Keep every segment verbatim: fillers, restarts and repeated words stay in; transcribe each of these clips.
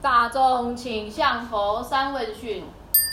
大众请向佛三问讯。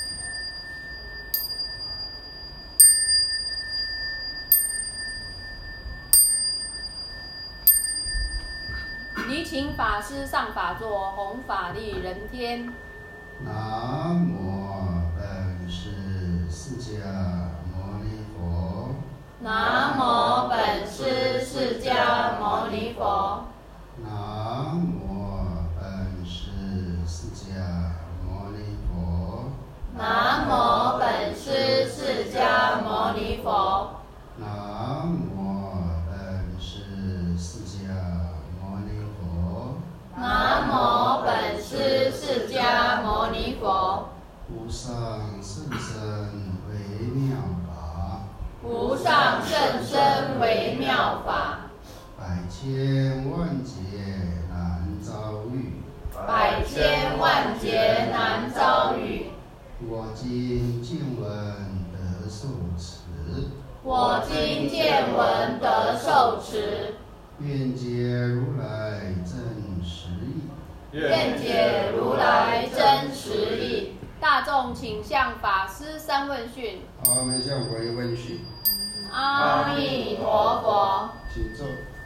礼请法师上法座，弘法利人天。 南无本师释迦牟尼佛。 南无本师释迦牟尼佛。 南无本师释迦牟尼佛。 南无本师释迦牟尼佛。 南无本师释迦牟尼佛。 南无本师释迦牟尼佛。 无上甚深微妙法。 无上甚深微妙法。 百千万劫难遭遇。 百千万劫难遭遇。 我今见闻得受持。 我今见闻得受持。 愿解如来真实义。 愿解如来真实义。大众请向法师三问讯。 好，我们向佛一问讯。 阿弥陀佛。 请坐。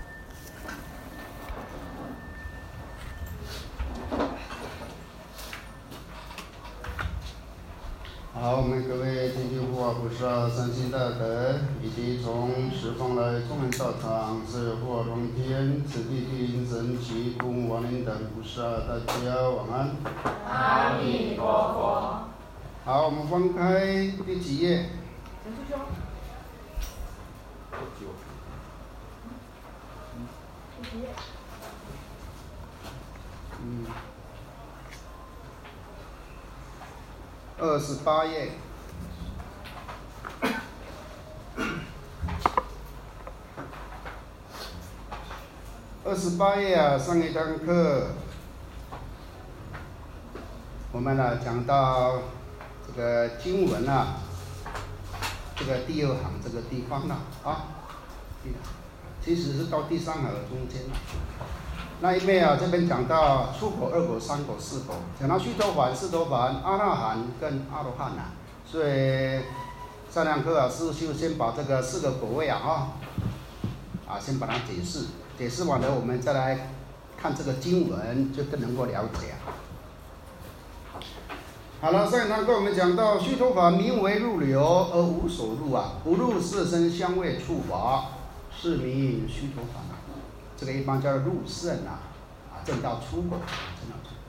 好，我们各位天地护法菩萨、三星大德，以及从十方来众人道场，是护法龙天、此地地灵神奇、故母亡灵等菩萨，大家晚安。 阿弥陀佛。 好，我们翻开第几页？嗯，二十八页。二十八页啊，上一堂课我们呢讲到这个经文啊，这个第二行这个地方呢啊，其实是到第三行的中间。那因为啊，这边讲到出果、二果、三果、四果，讲到须陀洹、斯陀洹、阿那含跟阿罗汉啊，所以上堂课啊，师就先把这个四个果位啊啊，啊先把它解释，解释完了，我们再来看这个经文，就更能够了解啊。好了，上一堂课我们讲到须陀洹名为入流而无所入啊，不入色身香味触法，是名须陀洹啊。这个一般叫做入圣啊，啊证到出果，证到出。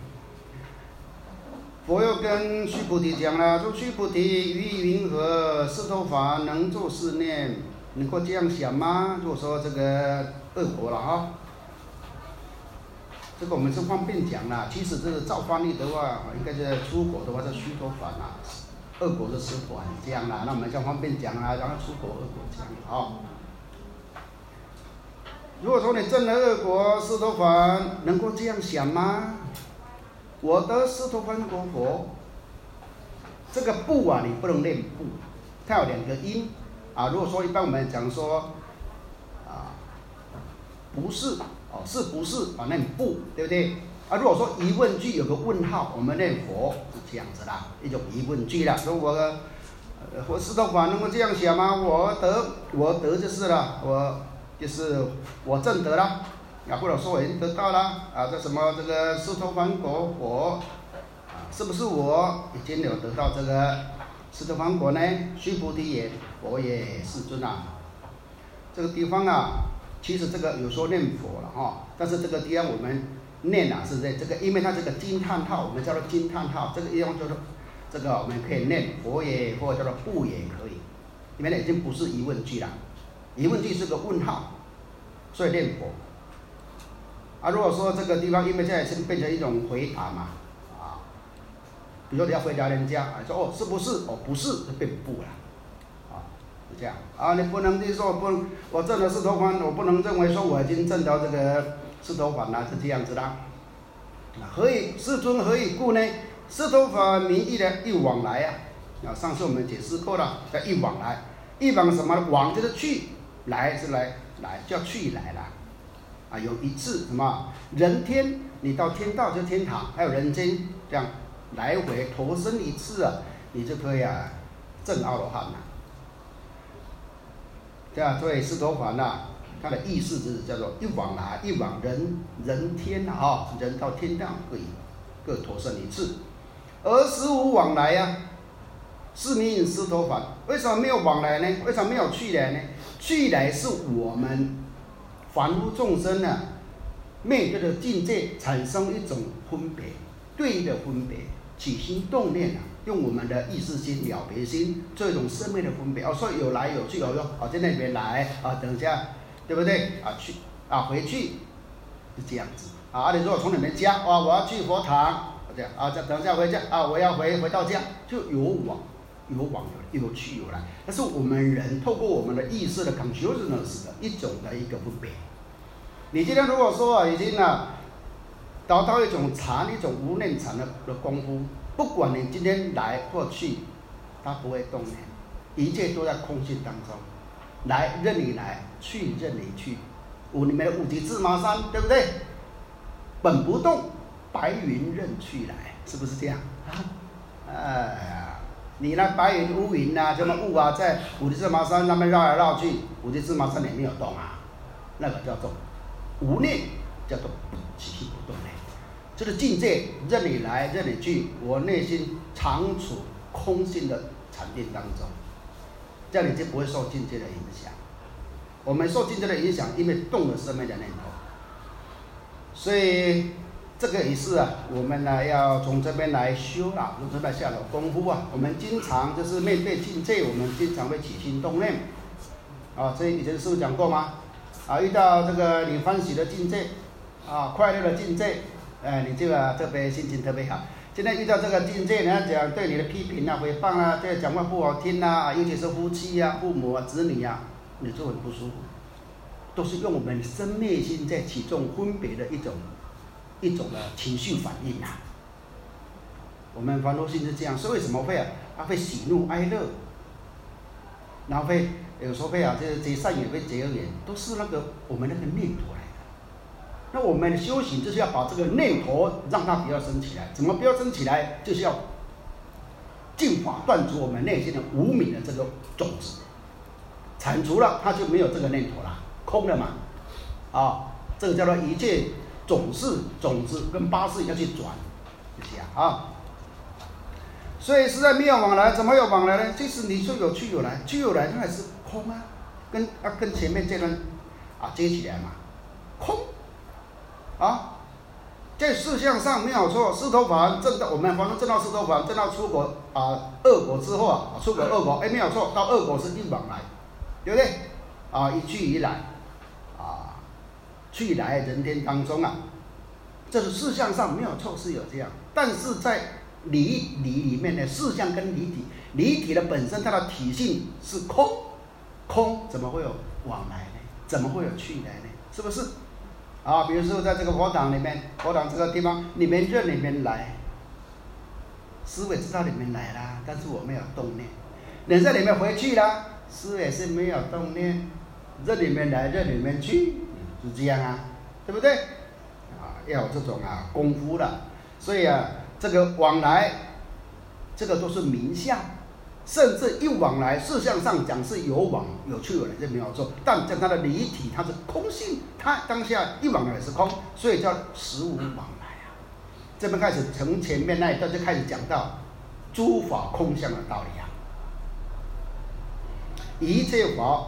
佛又跟须菩提讲了，说须菩提，于云何斯陀洹能作是念？能够这样想吗？如果说这个恶果了啊，这个我们是方便讲啦。其实这个照翻译的话，应该是出果的话是须陀洹啊，恶果是斯陀洹这样啦。那我们就方便讲啦，然后出果恶果这样啊。如果说你证了恶果，斯陀洹能够这样想吗？我得斯陀洹果佛，这个不啊，你不能念不，它有两个音啊。如果说一般我们讲说啊，不是哦，是不是啊？念不，对不对？啊，如果说疑问句有个问号，我们念佛是这样子啦，一种疑问句啦。说我呃，我斯陀洹能够这样想吗？我得，我得就是了，我。就是我证得了，啊，或者说我已经得到了啊，这什么这个斯陀洹果果，啊，是不是我已经有得到这个斯陀洹果呢？须菩提也，佛也，世尊啊。这个地方啊，其实这个有说念佛了哈，但是这个地方我们念啊是在这个，因为它这个惊叹号，我们叫做惊叹号，这个地方就是这个我们可以念佛也，或者叫做不也可以，因为已经不是疑问句了。疑问句是个问号，所以念佛。啊，如果说这个地方因为现在是变成一种回答嘛，啊，比如说你要回答人家，啊，说哦是不是？哦不是，就变不了，啊，是这样。啊，你不能就是说不能，我证了斯陀洹，我不能认为说我已经证到这个斯陀洹了，是这样子的。啊，何以世尊何以故呢？斯陀洹名义的一往来啊，啊，上次我们解释过了，叫一往来，一往什么？往就是去。来是来来叫去来了，啊，有一次什么人天你到天道就天堂，还有人间这样来回投生一次啊，你就可以啊证阿罗汉了。这样，所以斯陀梵啊，它的意思是叫做一往来，一往人人天啊，哦，人到天道可以各投生一次，而实无往来啊。是名斯陀梵。为什么没有往来呢？为什么没有去来呢？去来是我们凡夫众生呢、啊，面对的境界产生一种分别，对应的分别，起心动念啊，用我们的意识心、了别心做一种生命的分别。哦，所以有来有去，有用，哦，在那边来啊，等一下，对不对？啊，去啊，回去是这样子啊。啊，你如果从你们家啊，我要去佛堂，这样啊，再等一下回家啊，我要回回到家，就有往。有往有有去有来，但是我们人透过我们的意识的 consciousness 的一种的一个分别。你今天如果说啊，已经啊达到一种禅，一种无念禅的的功夫，不管你今天来或去，它不会动念，一切都在空性当中，来任你来，去任你去。五里面的五级芝麻山，对不对？本不动，白云任去来，是不是这样啊？哎。你那白云乌云啊，什么雾啊，在五级芝麻山那边绕来绕去，五级芝麻山也没有动啊，那个叫做无念，叫做起心不动念。这个境界任你来任你去，我内心常处空性的禅定当中，这样你就不会受境界的影响。我们受境界的影响，因为动了生命的念头，所以。这个也是啊，我们呢要从这边来修啊，从这边下了功夫啊。我们经常就是面对境界，我们经常会起心动念啊。这以前师父讲过吗？啊，遇到这个你欢喜的境界啊，快乐的境界，哎，你这个特别心情特别好。现在遇到这个境界，人家讲对你的批评啊、诽谤啊，这讲话不好听啊，尤其是夫妻啊、父母啊、子女啊，你就很不舒服，都是用我们生灭心在起这种分别的一种。一种的情绪反应啊，我们凡夫心是这样，所以为什么会啊？它会喜怒哀乐，然后会有时候会啊，这这善缘会结恶缘，都是那个我们那个念头来的。那我们的修行就是要把这个念头让它不要升起来，怎么不要升起来？就是要净化断除我们内心的无明的这个种子，铲除了，它就没有这个念头了，空了嘛，啊，这个叫做一切。种子种子跟八识要去转，这样啊。所以实在没有往来，怎么有往来呢？即使你说有去有来，去有来它还是空啊，跟啊跟前面这段啊接起来嘛，空啊。在事项上没有错，斯陀梵证到我们凡夫证到斯陀梵，证到出国啊二果之后啊，出国二果哎没有错，到二果是一往来，对不对？啊一去一来。去来人天当中啊，这是事项上没有错，是有这样，但是在理理里面的事项跟理体，理体的本身它的体性是空，空怎么会有往来呢？怎么会有去来呢？是不是？啊，比如说在这个佛堂里面，佛堂这个地方，你们任你们来，师父知道你们来啦，但是我没有动念，你在里面回去啦，师父也是没有动念，任你们来，任你们去。是这样啊，对不对？啊，要有这种啊功夫的，所以啊，这个往来，这个都是名相，甚至一往来，事项上讲是有往有去有来，这没有错。但在它的离体，它是空性，它当下一往来是空，所以叫实无往来啊。这边开始从前面那一段就开始讲到诸法空相的道理啊，一切法。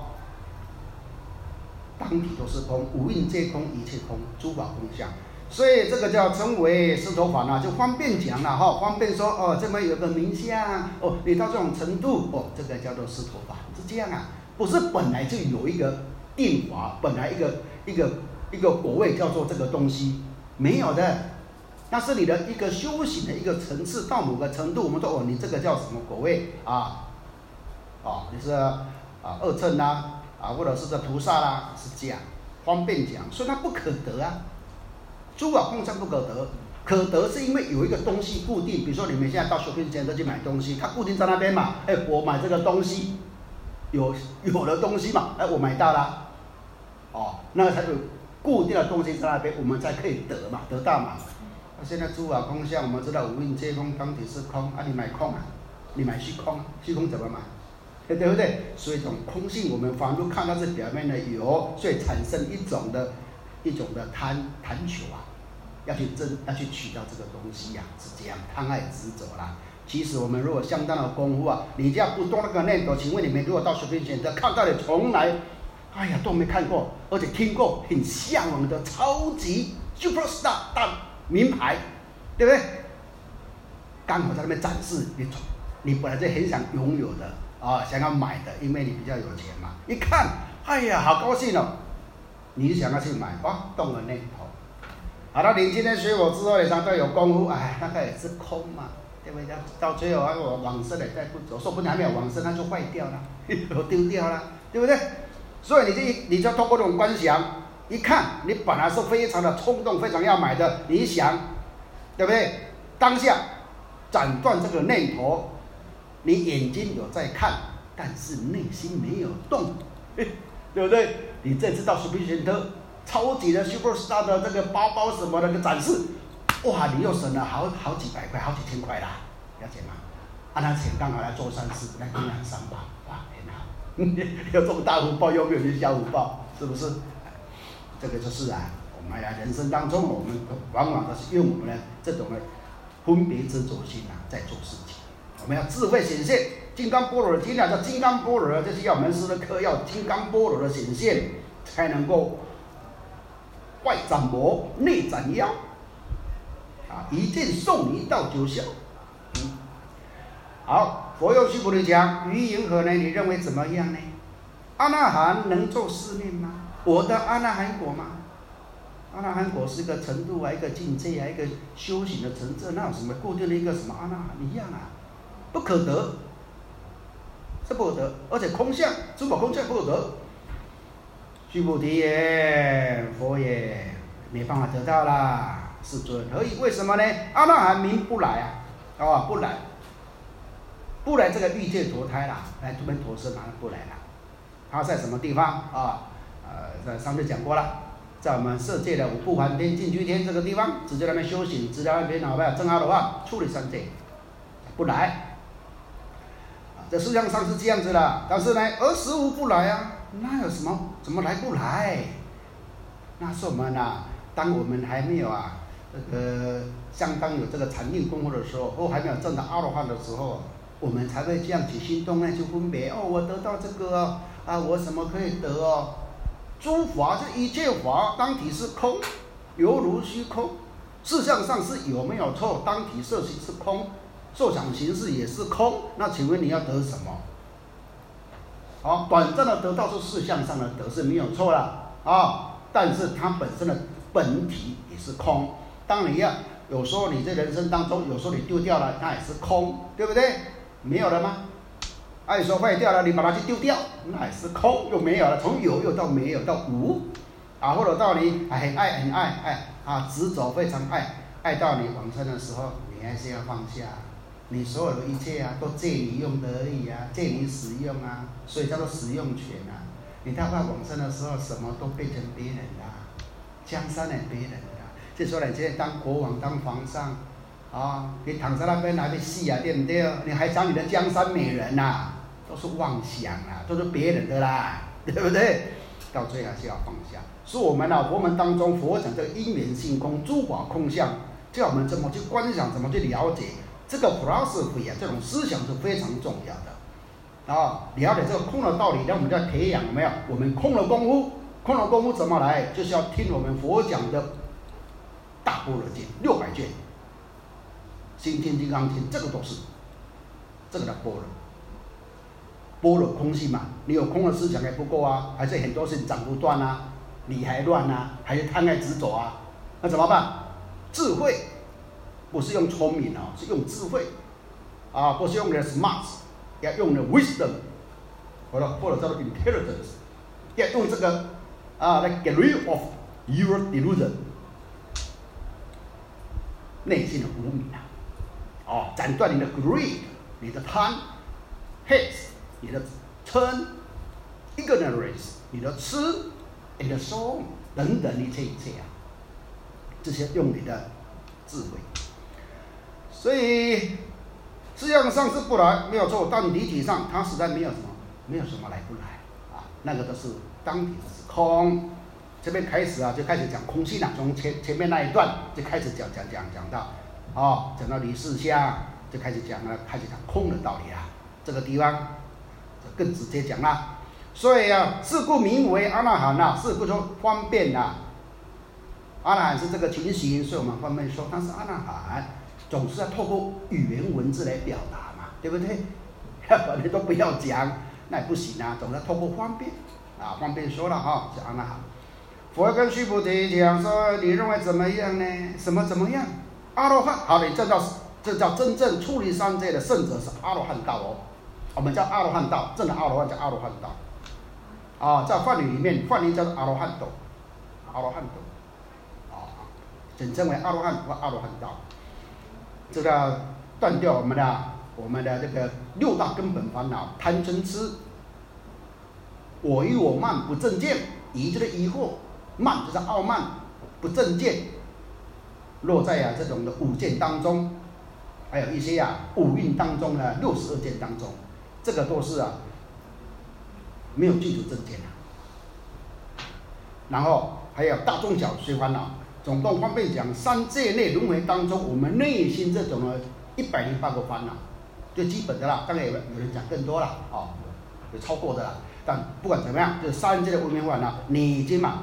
当体都是空，五蕴皆空，一切空，诸法空相。所以这个叫称为斯陀梵啊，就方便讲了哈，方便说哦，这么有个名相哦，你到这种程度哦，这个叫做斯陀梵，是这样啊，不是本来就有一个定法，本来一个一个一个果位叫做这个东西，没有的，那是你的一个修行的一个层次，到某个程度，我们说哦，你这个叫什么果位啊？哦，你是啊二乘啊。啊，或者是这菩萨啦，是这样方便讲，所以它不可得啊。诸法空相不可得，可得是因为有一个东西固定，比如说你们现在到 shopping center去买东西，它固定在那边嘛，哎，我买这个东西，有有的东西嘛，哎，我买到了，哦，那个才有固定的东西在那边，我们才可以得嘛，得到嘛。那、啊、现在诸法空相，我们知道五蕴皆空，当体是空，啊，你买空啊，你买虚空，虚空怎么买？对不对？所以这种空性，我们凡夫看到是表面的有，所以产生一种的一种的贪贪求啊，要去争，要去取到这个东西呀、啊，是这样，贪爱执着啦。其实我们如果相当的功夫啊，你这样不动那个念头，请问你们如果到水平选择看到的从来，哎呀都没看过，而且听过很向往的超级 superstar 大名牌，对不对？刚好在那边展示，你你本来就很想拥有的啊，想要买的，因为你比较有钱嘛。一看，哎呀，好高兴哦，你就想要去买，哇，动了念头。好了，你今天学我之后，你常常有功夫，哎，那个也是空嘛。对不对？到最后啊，我往生了再不走，说不定还没有往生，它就坏掉了，我丢掉了，对不对？所以你就你就通过这种观想，一看你本来是非常的冲动，非常要买的，你想，对不对？当下斩断这个念头，你眼睛有在看，但是内心没有动，对不对？你这次到苏比选特超级的 superstar 的这个包包什么的展示。哇！你又省了好好几百块，好几千块啦，了解吗？啊，那钱刚好来做善事，来供养三宝，哇，很好。有这么大福报，又没有去小福报，是不是？这个就是啊，我们呀人生当中，我们往往都是用我们的这种的分别执着心啊，在做事情。我们要智慧显现，金刚般若的经啊，叫金刚般若，就是要我们师的课要金刚般若的显现，才能够外斩魔，内斩妖。啊，一剑送你到九霄。嗯，好，佛又须菩提讲，于云何呢？你认为怎么样呢？阿那含能做四念吗？我的阿那含果吗？阿那含果是一个程度啊，一个境界啊，一个修行的层次，那有什么固定的一个什么阿那含一样啊？不可得，是不可得，而且空相，诸法空相不可得。须菩提也，佛也，没办法得到啦。世尊，何以？为什么呢？阿那含名不来啊，哦，不来，不来这个欲界投胎啦，来这边投生哪不来了？他在什么地方啊？呃，在上面讲过了，在我们色界的五不还天、净居天这个地方，直接那边修行，直接那边哪边正阿罗汉处理三界，不来。这世界上是这样子的，但是呢，而实无不来啊，那有什么？怎么来不来？那是我们啊，当我们还没有啊。这个相当有这个禅定功夫的时候，或还没有证到阿罗汉的时候，我们才会这样起心动念去分别哦，我得到这个哦，啊，我什么可以得哦？诸法这一切法当体是空，犹如虚空。事相上是有没有错？当体色心是空，受想行识也是空。那请问你要得什么？好、哦，短暂的得到是事相上的得是没有错了啊、哦，但是它本身的本体也是空。当你要有时候你在人生当中，有时候你丢掉了，那也是空，对不对？没有了吗？啊，有时候坏掉了，你把它去丢掉，那也是空，又没有了。从有又到没有到无，啊，或者到你很爱很爱爱啊，执着非常爱，爱到你往生的时候，你还是要放下。你所有的一切啊，都借你用的而已啊，借你使用啊，所以叫做使用权啊。你到快往生的时候，什么都变成别人的，江山也别人的。就说你现在当国王当皇上，啊，你躺在那边还没死啊，对不对？你还讲你的江山美人呐、啊，都是妄想啊，都是别人的啦，对不对？到最后还是要放下。所以我们啊，佛门当中，佛讲这个因缘性空，诸法空相，叫我们怎么去观想，怎么去了解这个 philosophy 啊，这种思想是非常重要的。啊，了解这个空的道理，让我们在培养有没有？我们空的功夫，空的功夫怎么来？就是要听我们佛讲的。大般若经六百卷，心经、金刚经，这个都是这个的般若。般若空性嘛，你有空的思想还不够啊，还是很多事情长不断啊，理还乱啊，还是贪爱执着啊，那怎么办？智慧不是用聪明啊，是用智慧啊，不是用的 smart， 要用的 wisdom， 或者或者叫做 intelligence， 要用这个啊来 get rid of your delusion。内心的无明啊，哦，斩断你的 greed， 你的贪 ，hate， 你的嗔 ，ignorance， 你的痴，你的 soul， 等等一切一切啊，这些用你的智慧。所以思想上是不来没有错，但理体上它实在没有什么，没有什么来不来啊，那个都是当体是空。这边开始啊，就开始讲空性了、啊，从前前面那一段就开始讲讲讲讲到，哦，讲到离事相，就开始讲了，开始讲空的道理啊。这个地方就更直接讲了。所以啊，是故名为阿那含啊，是故说方便啊。阿那含是这个情形，所以我们方便说它是阿那含，总是要透过语言文字来表达嘛，对不对？反正都不要讲，那也不行啊，总是要透过方便啊，方便说了哈，是阿那含。佛跟须菩提讲说，你认为怎么样呢？什么怎么样？阿罗汉，好，你这叫这叫真正出离三界的圣者是阿罗汉道哦，我们叫阿罗汉道，真的阿罗汉叫阿罗汉道。啊，在梵语里面，梵语叫做阿罗汉道，阿罗汉道，啊，简称为阿罗汉或阿罗汉道。这个断掉我们的我们的这个六大根本烦恼：贪嗔痴、我欲我慢不正见，疑就是疑惑。慢就是傲慢，不正见，落在啊这种的五见当中，还有一些啊五蕴当中呢，六十二见当中，这个都是啊没有具足正见啊。然后还有大众小随烦恼，总共方便讲三界内轮回当中，我们内心这种的一百零八个烦恼，最基本的啦，当然有有人讲更多了，哦，有超过的啦，但不管怎么样，这三界的无明烦恼，你已经嘛。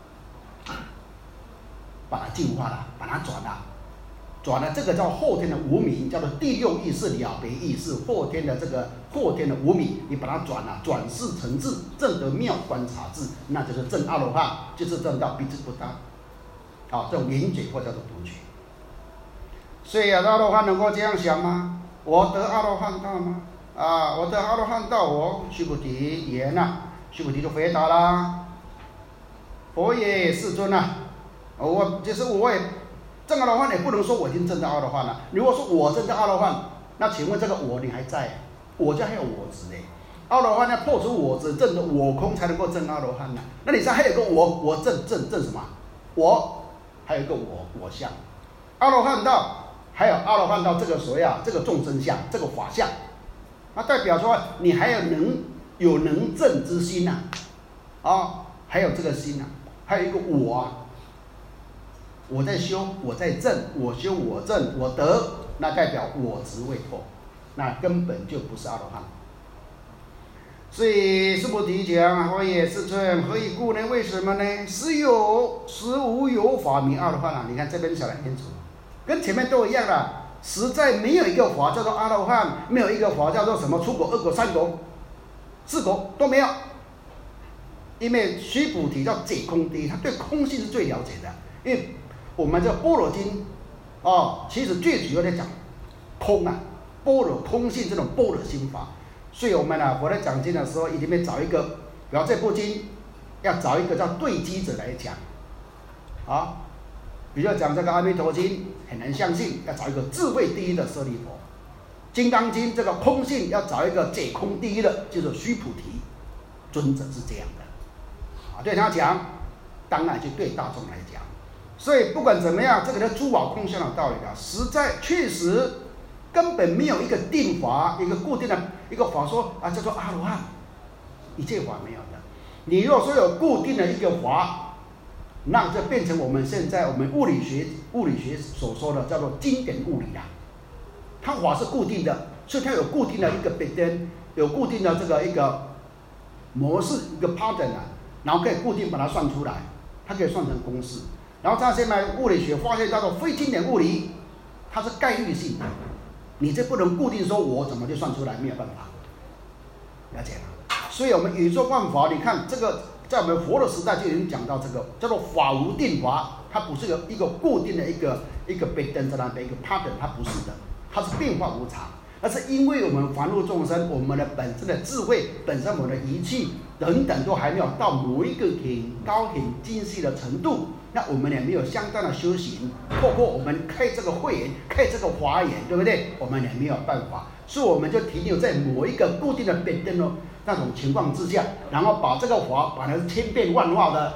把它净化了，把它转了，转了这个叫后天的无明，叫做第六意识了别意识，后天的这个后天的无明，你把它转了，转世成智，证得妙观察智，那就是证阿罗汉，就是证到彼之不当，啊，这种圆觉或叫做独觉。所以啊，阿罗汉能够这样想吗？我得阿罗汉道吗？啊，我得阿罗汉道，我须菩提言呐、啊，须菩提就回答啦，佛也，世尊啊。我就是我也证阿罗汉，也不能说我已经证到阿罗汉了。如果说我证到阿罗汉，那请问这个我你还在？我就还有我执嘞。阿罗汉要破除我执，证得我空才能够证阿罗汉呢。那你说还有个我，我证证证什么？我还有一个我我相。阿罗汉道还有阿罗汉道这个所谓啊这个众生相，这个法相，那代表说你还有能有能证之心呐、啊，啊，还有这个心呐、啊，还有一个我啊。我在修，我在证，我修我证，我得，那代表我执未破，那根本就不是阿罗汉。所以须菩提讲，佛也，世尊，何以故呢？为什么呢？实有实无有法名阿罗汉啊！你看这边小很清楚，跟前面都一样啦。实在没有一个法叫做阿罗汉，没有一个法叫做什么出国、二国、三国、四国都没有。因为须菩提叫解空第一，他对空性是最了解的，因为。我们这般若经，哦，其实最主要在讲空啊，般若空性这种般若心法。所以我们啊，我在讲经的时候，一定会找一个，比方这部经，要找一个叫对机者来讲，啊，比如讲这个阿弥陀经，很难相信，要找一个智慧第一的舍利佛。金刚经这个空性要找一个解空第一的，就是须菩提尊者是这样的，啊，对他讲，当然就对大众来讲。所以不管怎么样，这个叫诸法空相的道理啊，实在确实根本没有一个定法，一个固定的一个法说啊叫做阿罗汉，一切法没有的。你若说有固定的一个法，那就变成我们现在我们物理学物理学所说的叫做经典物理啊。它法是固定的，所以它有固定的一个 pattern， 有固定的这个一个模式，一个 pattern 啊，然后可以固定把它算出来，它可以算成公式。然后他现在物理学发现叫做非经典物理，它是概率性的，你这不能固定说我怎么就算出来，没有办法，了解吗？所以我们宇宙万法，你看这个在我们佛的时代就已经讲到这个叫做法无定法，它不是有一个固定的一个一个被登在那边一个 pattern， 它不是的，它是变化无常。那是因为我们凡夫众生，我们的本身的智慧，本身我们的仪器等等都还没有到某一个很高很精细的程度，那我们也没有相当的修行，透过我们开这个会员，开这个华严，对不对？我们也没有办法，所以我们就停留在某一个固定的变灯哦那种情况之下，然后把这个法把它千变万化的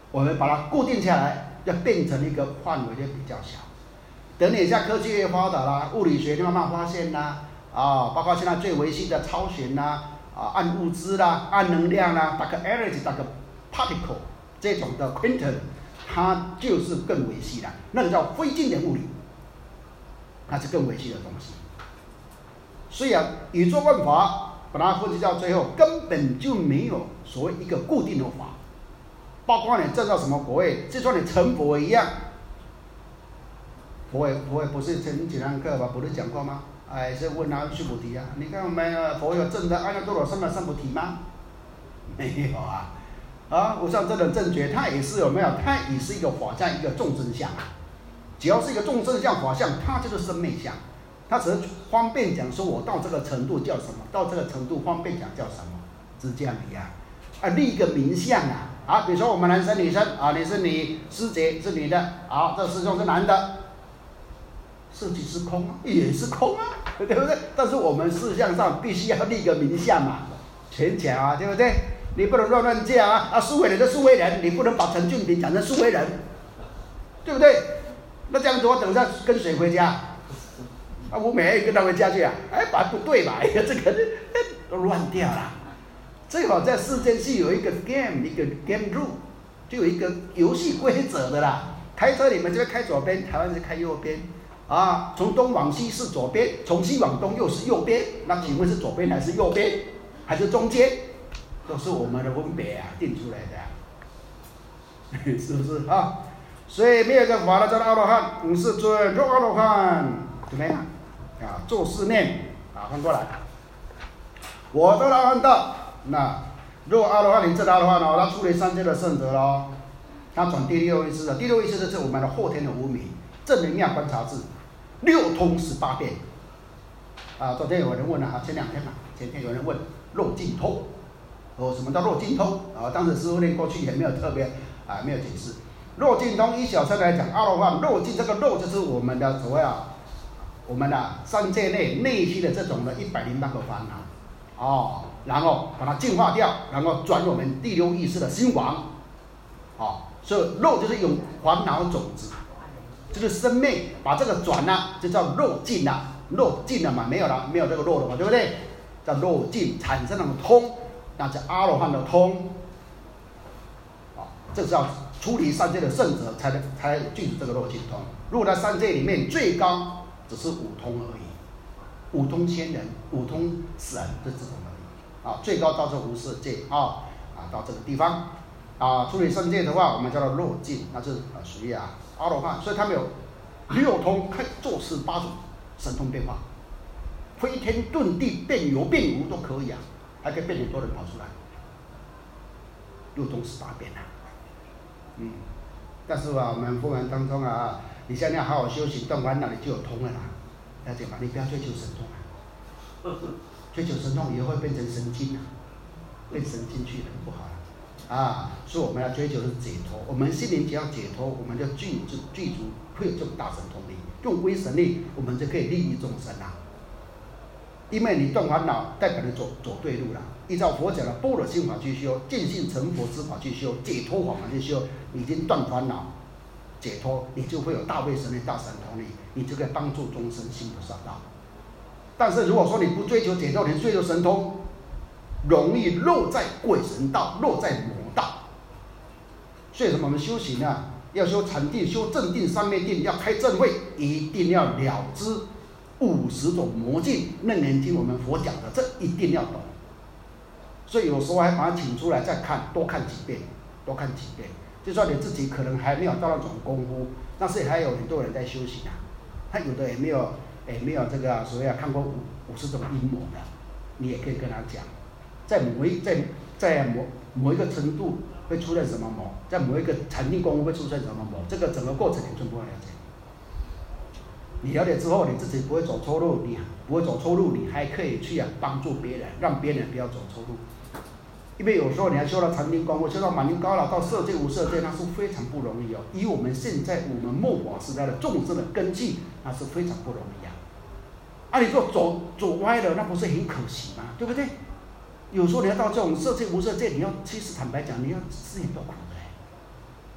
我们把它固定下来，要变成一个范围就比较小。等你下科技越发达啦，物理学慢慢发现啦，啊，包括现在最维系的超弦啦，啊，暗物质啦，暗能量啦，打个 energy， 打个 particle 这种的 quantum， 它就是更维系的，那个叫非经典物理，它是更维系的东西。所以啊，宇宙万法把它分析到最后，根本就没有所谓一个固定的法，包括你证到什么果位，就算你成佛一样。佛也佛也不是前几堂课吧，不是讲过吗？哎，是问他须菩提啊，你看我们佛有证的阿耨多罗三藐三菩提吗？没有啊，啊，无上正等正觉，它也是有没有？它也是一个法相，一个众生相啊。只要是一个众生相法相，它就是生灭相。它只是方便讲说，我到这个程度叫什么？到这个程度方便讲叫什么？是这样的呀。啊，立一个名相啊，啊，比如说我们男生女生啊，你是你师姐是女的，好，这师兄是男的。色即是空啊，也是空啊，对不对？但是我们事项上必须要立个名相嘛，权巧啊，对不对？你不能乱乱叫啊！啊，苏伟人的苏伟人，你不能把陈俊平讲成苏伟人，对不对？那这样子我等一下跟谁回家？啊，我每天跟他回家去啊？哎，把不对吧？哎呀，这个都乱掉了。最好在世间是有一个 game， 一个 game rule， 就有一个游戏规则的啦。开车你们这边开左边，台湾是开右边。啊，从东往西是左边，从西往东又是右边。那请问是左边还是右边，还是中间？都是我们的分别啊定出来的、啊，是不是啊？所以没有一个法呢叫阿罗汉，五世尊若阿罗汉怎么样？啊，做四念啊，翻过来，我得阿罗汉道。那若阿罗汉，你这阿罗汉哦，他出离三界的圣者喽，他转第六意识的，第六意识就是我们的后天的无明正能量观察智。六通十八变，啊，昨天有人问了啊，前两天嘛，前天有人问漏尽通，哦，什么叫漏尽通？啊，当时师父念过去也没有特别啊，没有解释。漏尽通依小乘来讲，阿罗汉漏尽这个漏就是我们的所谓啊，我们的三界内内心的这种的一百零八个烦恼，哦，然后把它净化掉，然后转我们第六意识的心王，哦，所以漏就是有烦恼种子。就是生命把这个转了、啊，就叫漏尽了，漏尽了嘛，没有了，没有这个漏了嘛，对不对？叫漏尽，产生那种通，那叫阿罗汉的通，啊，这是要出离三界的圣者才能才具足这个漏尽通。如果在三界里面最高只是五通而已，五通仙人、五通神就这种而已，啊，最高到这无色界啊啊到这个地方，啊，出离三界的话，我们叫做漏尽，那是啊属于啊。阿罗汉，所以他们有六通，可以做十八种神通变化，飞天遁地、变有变无都可以啊，还可以变很多人跑出来，六通十八变啊，嗯，但是啊，我们佛门当中啊，你现在要好好修行，断烦恼，你就有通了啦，了解吗？你不要追求神通啊，追求神通以后会变成神经啊，变神经去了，不好了。啊，所以我们要追求的是解脱。我们心灵只要解脱，我们就具足具足会有这种大神通力，用微神力，我们就可以利益众生啦。因为你断烦恼，代表你走走对路了。依照佛讲的般若心法去修，见性成佛之法去修，解脱法门去修，你已经断烦恼、解脱，你就会有大微神力、大神通力，你就可以帮助众生心菩萨道。但是如果说你不追求解脱，你追求神通，容易落在鬼神道，落在魔道。所以什么？我们修行啊，要修禅定、修正定、三昧定，要开正慧，一定要了知五十种魔境。楞严经我们佛讲的，这一定要懂。所以有时候还把它请出来再看，多看几遍，多看几遍。就算你自己可能还没有到那种功夫，但是还有很多人在修行啊。他有的也没有，也没有这个所谓啊看过五五十种阴谋的，你也可以跟他讲。在某一在在某某一个程度会出现什么魔，在某一个禅定功夫会出现什么魔，这个整个过程你全部要了解。你了解之后，你自己不会走错路，你不会走错路，你还可以去啊帮助别人，让别人不要走错路。因为有时候你要修到禅定功夫，修到满定高了，到色界无色界，那是非常不容易哦。以我们现在我们末法时代的众生的根基，那是非常不容易啊。啊，你说走走歪了，那不是很可惜吗？对不对？有时候你要到这种色界无色界，你要其实坦白讲，你要吃很多苦的。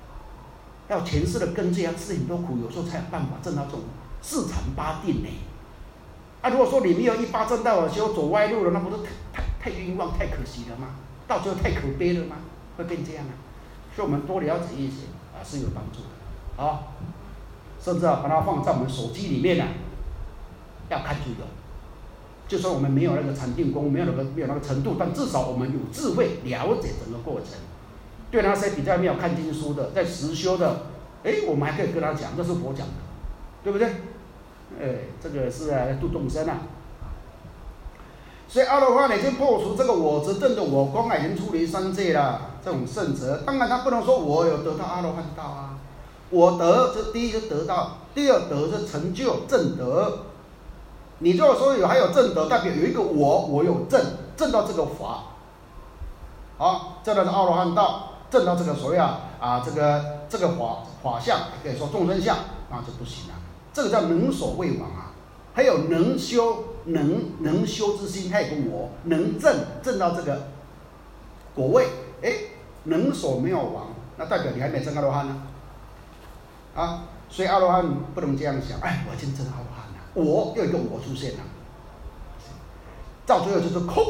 要前世的根基，要吃很多苦，有时候才有办法证到这种四禅八定呢。啊，如果说你没有一八正道的修，走歪路了，那不是太太冤枉、太可惜了吗？到最后太可悲了吗？会变这样啊？所以我们多了解一些啊，是有帮助的啊。甚至啊，把它放在我们手机里面啊，要看就有。就算我们没有那个禅定功，没有那个没有那个程度，但至少我们有智慧，了解整个过程。对那些比较没有看经书的，在实修的，哎，我们还可以跟他讲，这是佛讲的，对不对？哎，这个是啊，度众生啊。所以阿罗汉已经破除这个我执，证的我空啊，已经出离三界了。这种圣者，当然他不能说我有得到阿罗汉道啊。我得，这第一就得到，第二得是成就正德。你如果说有还有正德，代表有一个我，我有正正到这个法，好，证到是阿罗汉道。证到这个所谓啊啊这个这个法法相，也可以说众生相，那就不行了。这个叫能所未亡啊。还有能修能能修之心，还有个我能证证到这个果位，哎，能所没有亡，那代表你还没证阿罗汉呢。啊，所以阿罗汉不能这样想，哎，我已经证阿罗汉了，我又一个我出现了，到最后就是空。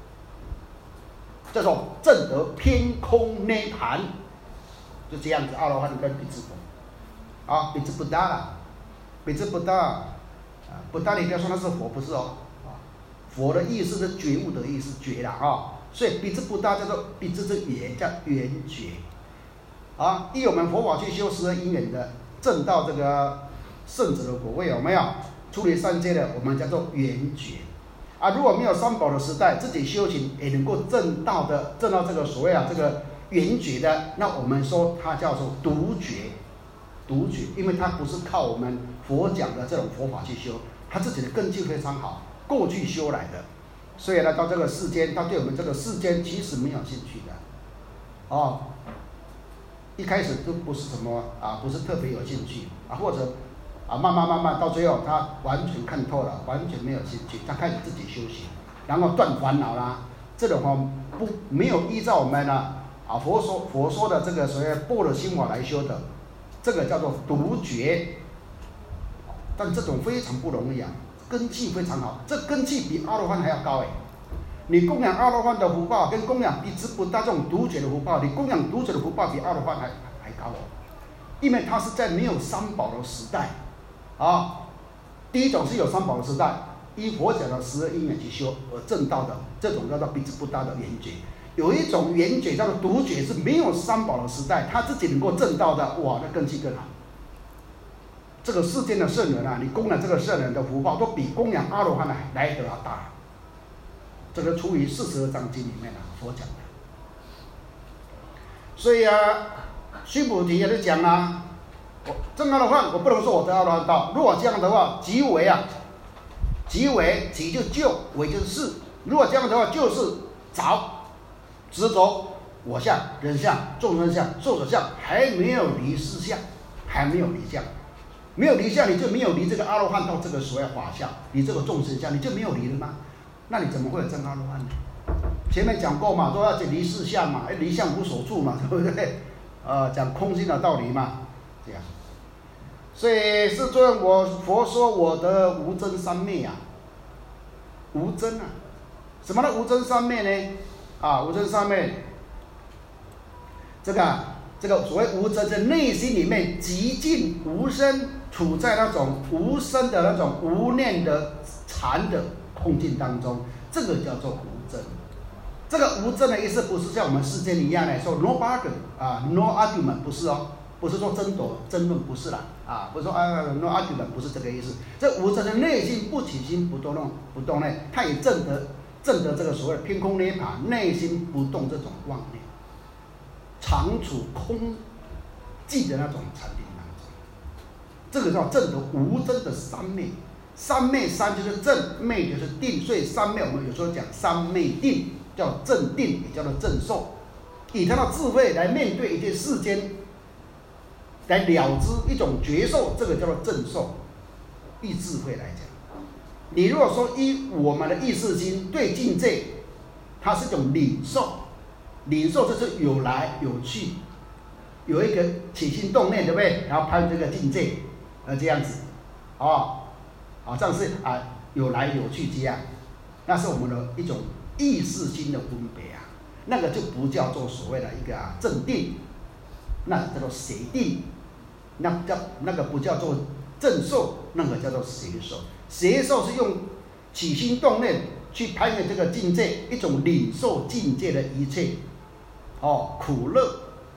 这种证得偏空涅盘，就这样子。阿罗汉跟比丘佛，啊，比丘不大了，比丘不大，啊，不大你不要说他是佛，不是哦，啊，佛的意思是觉悟的意思，觉了啊，所以比丘不大叫做比丘是缘，叫缘觉，啊，依我们佛法去修十二因缘的，证到这个圣者的果位有没有？出离三界的，我们叫做缘觉。啊，如果没有三宝的时代，自己修行也能够证到的，证到这个所谓啊这个缘觉的，那我们说它叫做独觉，独觉，因为它不是靠我们佛讲的这种佛法去修，他自己的根基非常好，过去修来的，所以呢，到这个世间，他对我们这个世间其实没有兴趣的，哦，一开始都不是什么啊，不是特别有兴趣啊，或者。啊，慢慢慢慢到最后，他完全看透了，完全没有兴趣，他开始自己修行，然后断烦恼啦。这种话不没有依照我们呢啊佛说佛说的这个所谓般若心法来修的，这个叫做独觉。但这种非常不容易啊，根气非常好，这根气比阿罗汉还要高哎。你供养阿罗汉的福报，跟供养比丘不大这种独觉的福报，你供养独觉的福报比阿罗汉还还高哦，因为他是在没有三宝的时代。啊，第一种是有三宝的时代，依佛讲的十二因缘去修而证道的，这种叫做比丘不大的缘觉。有一种缘觉叫做独觉，是没有三宝的时代，他自己能够证道的，哇，那根基更好。这个世间的圣人啊，你供养这个圣人的福报，都比供养阿罗汉来得要大。这个出于四十二章经里面啊所讲的。所以啊，须菩提也是讲啊。我证阿罗汉，我不能说我得阿罗汉道。如果这样的话，即为啊，即为即就就，为就是是。如果这样的话，就是找执着我相、人相、众生相、寿者相，还没有离事相，还没有离相，没有离相，你就没有离这个阿罗汉道这个所谓法相，离这个众生相，你就没有离了吗？那你怎么会有证阿罗汉呢？前面讲过嘛，都要离事相嘛，离相无所住嘛，对不对？呃，讲空性的道理嘛。这样，所以世尊我佛说我的无真三昧啊，无真啊，什么呢？无真三昧呢？啊，无真三昧，这个、啊、这个所谓无真，在内心里面极尽无生，处在那种无生的那种无念的禅的空境当中，这个叫做无真。这个无真的意思不是像我们世间一样来说 no bargain 啊 no argument 不是哦。不是说争夺争论，不是啦，啊，不是说啊 no argument 不是这个意思。这无真的内心不起心不动动不动呢，他也证得证得这个所谓的偏空涅槃，内心不动这种妄念，常处空寂的那种禅定当中，这个叫证得无真的三昧。三昧三就是正，昧就是定，所以三昧我们有时候讲三昧定，叫正定，也叫做正受，以他的智慧来面对一件世间。来了知一种觉受，这个叫做正受。依智慧来讲，你如果说依我们的意识心对境界，它是一种领受，领受就是有来有去， 有一个起心动念，对不对？然后拍这个境界，呃，这样子，哦，好像是啊有来有去这样，那是我们的一种意识心的分别啊，那个就不叫做所谓的一个啊正定，那叫做邪定，那叫那个不叫做正受，那个叫做邪受。邪受是用起心动念去攀缘这个境界，一种领受境界的一切，哦，苦乐，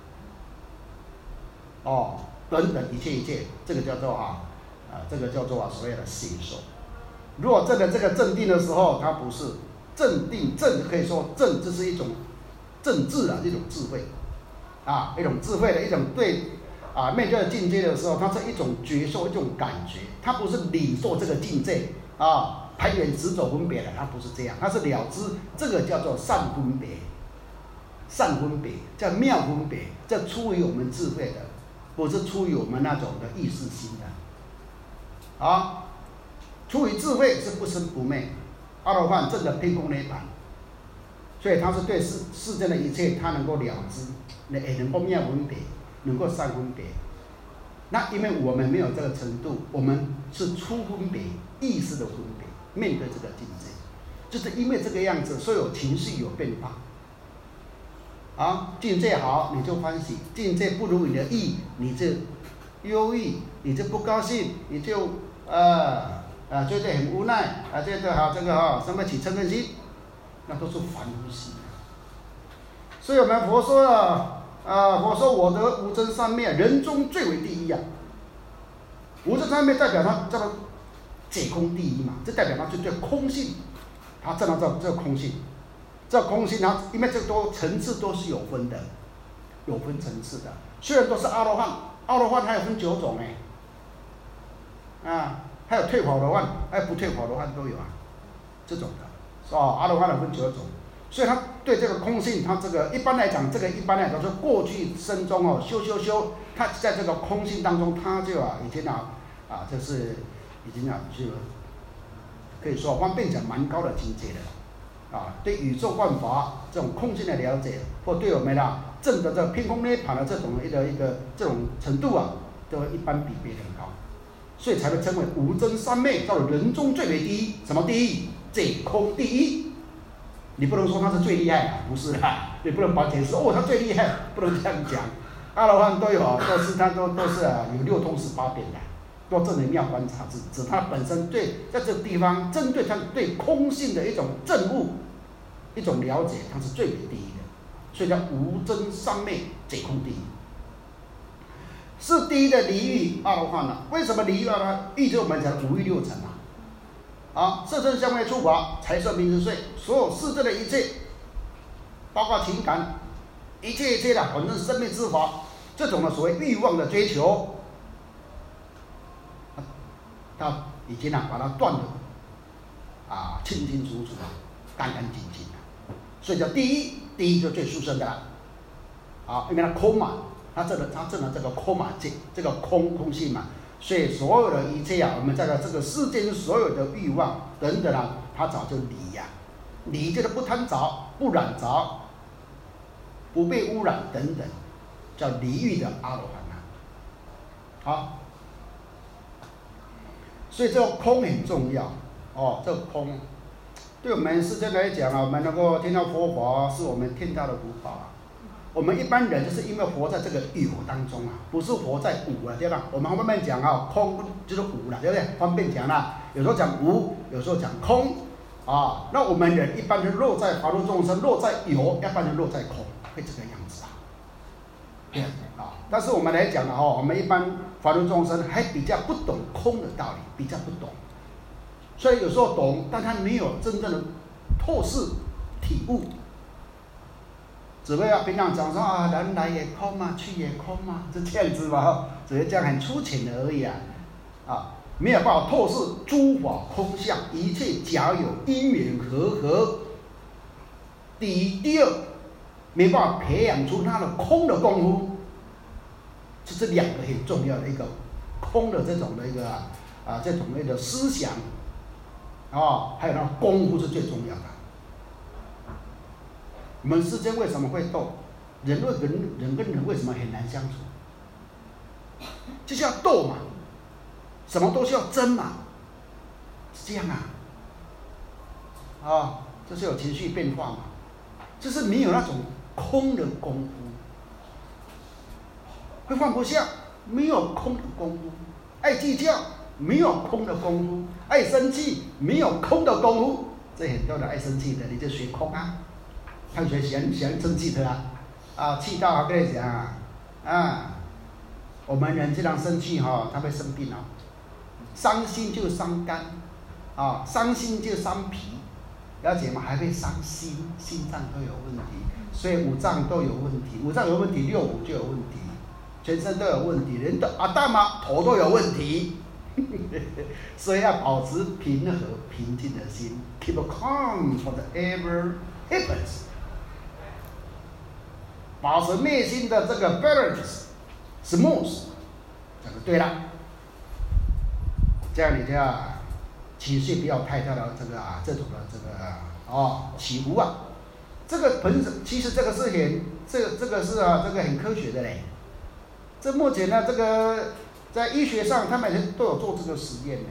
哦，等等一切一切，这个叫做啊啊，这个叫做啊所谓的邪受。如果证了这个正定的时候，它不是正定，正可以说正，这是一种正智啊，一种智慧啊，一种智慧的一种对。啊，面对境界的时候，它是一种觉受，一种感觉，它不是领受这个境界啊，攀缘执着分别的，它不是这样，它是了知，这个叫做善分别，善分别叫妙分别，这出于我们智慧的，不是出于我们那种的意识心的，啊，出于智慧是不生不灭，阿罗汉证的偏空涅槃，所以他是对世世间的一切，他能够了知，也能够妙分别。能够善分别，那因为我们没有这个程度，我们是初分别意识的分别，面对这个境界，就是因为这个样子，所以有情绪有变化。啊，境界好你就欢喜，境界不如你的意，你就忧郁，你就不高兴，你就呃啊觉得很无奈啊，觉得好这个哈、哦、什么起嗔恨心，那都是凡夫心。所以我们佛说了。啊，我说我得无真三昧，人中最为第一呀、啊。无真三昧代表它叫做解空第一嘛，这代表它就叫空性，它证到这这空性，这空性它因为这都层次都是有分的，有分层次的。虽然都是阿罗汉，阿罗汉还有分九种哎，啊，还有退跑罗汉，还有不退跑罗汉都有啊，这种的，哦，阿罗汉有分九种。所以他对这个空性，他这个一般来讲，这个一般来讲说过去生中哦修修修，他在这个空性当中，他就啊已经啊啊就是已经啊就可以说方便讲蛮高的境界了啊，对宇宙万法这种空性的了解，或对我们啊证的这个偏空涅槃的这种一个一个这种程度啊，都一般比别人高，所以才会称为无真三昧，叫做人中最为第一。什么第一？解空第一。你不能说他是最厉害啊，不是啦，你不能把解释哦，他最厉害，不能这样讲。阿罗汉都有，都是他都都是啊，有六通十八变的，都证明妙观察智，指他本身对在这个地方针对他对空性的一种证悟，一种了解，他是最为第一的，所以叫无真三昧解空第一，是第一的离欲阿罗汉啊。为什么离欲阿罗汉？欲就是我们讲的五欲六尘啊。啊，色身香味触法，财色名食睡，所有世间的一切，包括情感，一切一切的，反正生命之法，这种的所谓欲望的追求，他已经啊把它断得啊清清楚楚啊，干干净净的，所以叫第一，第一就最殊胜的了，啊，因为它空嘛，它证了它证了这个空嘛，这这个空空性嘛。所以所有的一切啊，我们在这个世间所有的欲望等等啊，它早就离呀、啊，离就是不贪着、不染着、不被污染等等，叫离欲的阿罗汉啊。好，所以这个空很重要哦，这个空对我们世间来讲啊，我们能够听到佛法，是我们天大的福报啊。我们一般人就是因为活在这个有当中啊，不是活在无了，对吧？我们慢慢讲啊，空就是无了，对不对？方便讲啦，有时候讲无，有时候讲空，啊，那我们人一般就落在法度众生，落在有，要不然就落在空，会这个样子啊。对啊，但是我们来讲的哦，我们一般法度众生还比较不懂空的道理，比较不懂，所以有时候懂，但他没有真正的透视体悟。只会要平常讲说啊，人来也空嘛，去也空嘛，就这样子嘛，只是这样很粗浅的而已啊，啊，没有办法透视诸法空相，一切假有，因缘和合。第一，第二，没办法培养出他的空的功夫，这是两个很重要的一个空的这种的一个啊这种的一个思想，啊，还有那功夫是最重要的。我们世间为什么会斗？ 人为人人跟人为什么很难相处？就是要斗嘛，什么都是要争嘛，是这样啊。啊、哦，这是有情绪变化嘛，就是没有那种空的功夫，会放不下，没有空的功夫，爱计较，没有空的功夫，爱生气，没有空的功夫。这很多的爱生气的，你就学空啊，看谁喜欢喜欢生气的啊，啊，气到啊，跟你讲啊，啊，我们人经常生气哈、哦，他会生病哦，伤心就伤肝，啊，伤心就伤脾。了解吗？还会伤心，心脏都有问题，所以五脏都有问题，五脏有问题，六腑就有问题，全身都有问题，人的阿大妈头都有问题，所以要保持平和平静的心 ，keep calm whatever happens， 保持内心的这个 balance smooth， 这个对了，这样你就要。情绪不要太大的这个啊，这种的这个哦起伏啊，这个本身其实这个是很这个这个是啊这个很科学的嘞。这目前呢，这个在医学上他们都有做这个实验呢。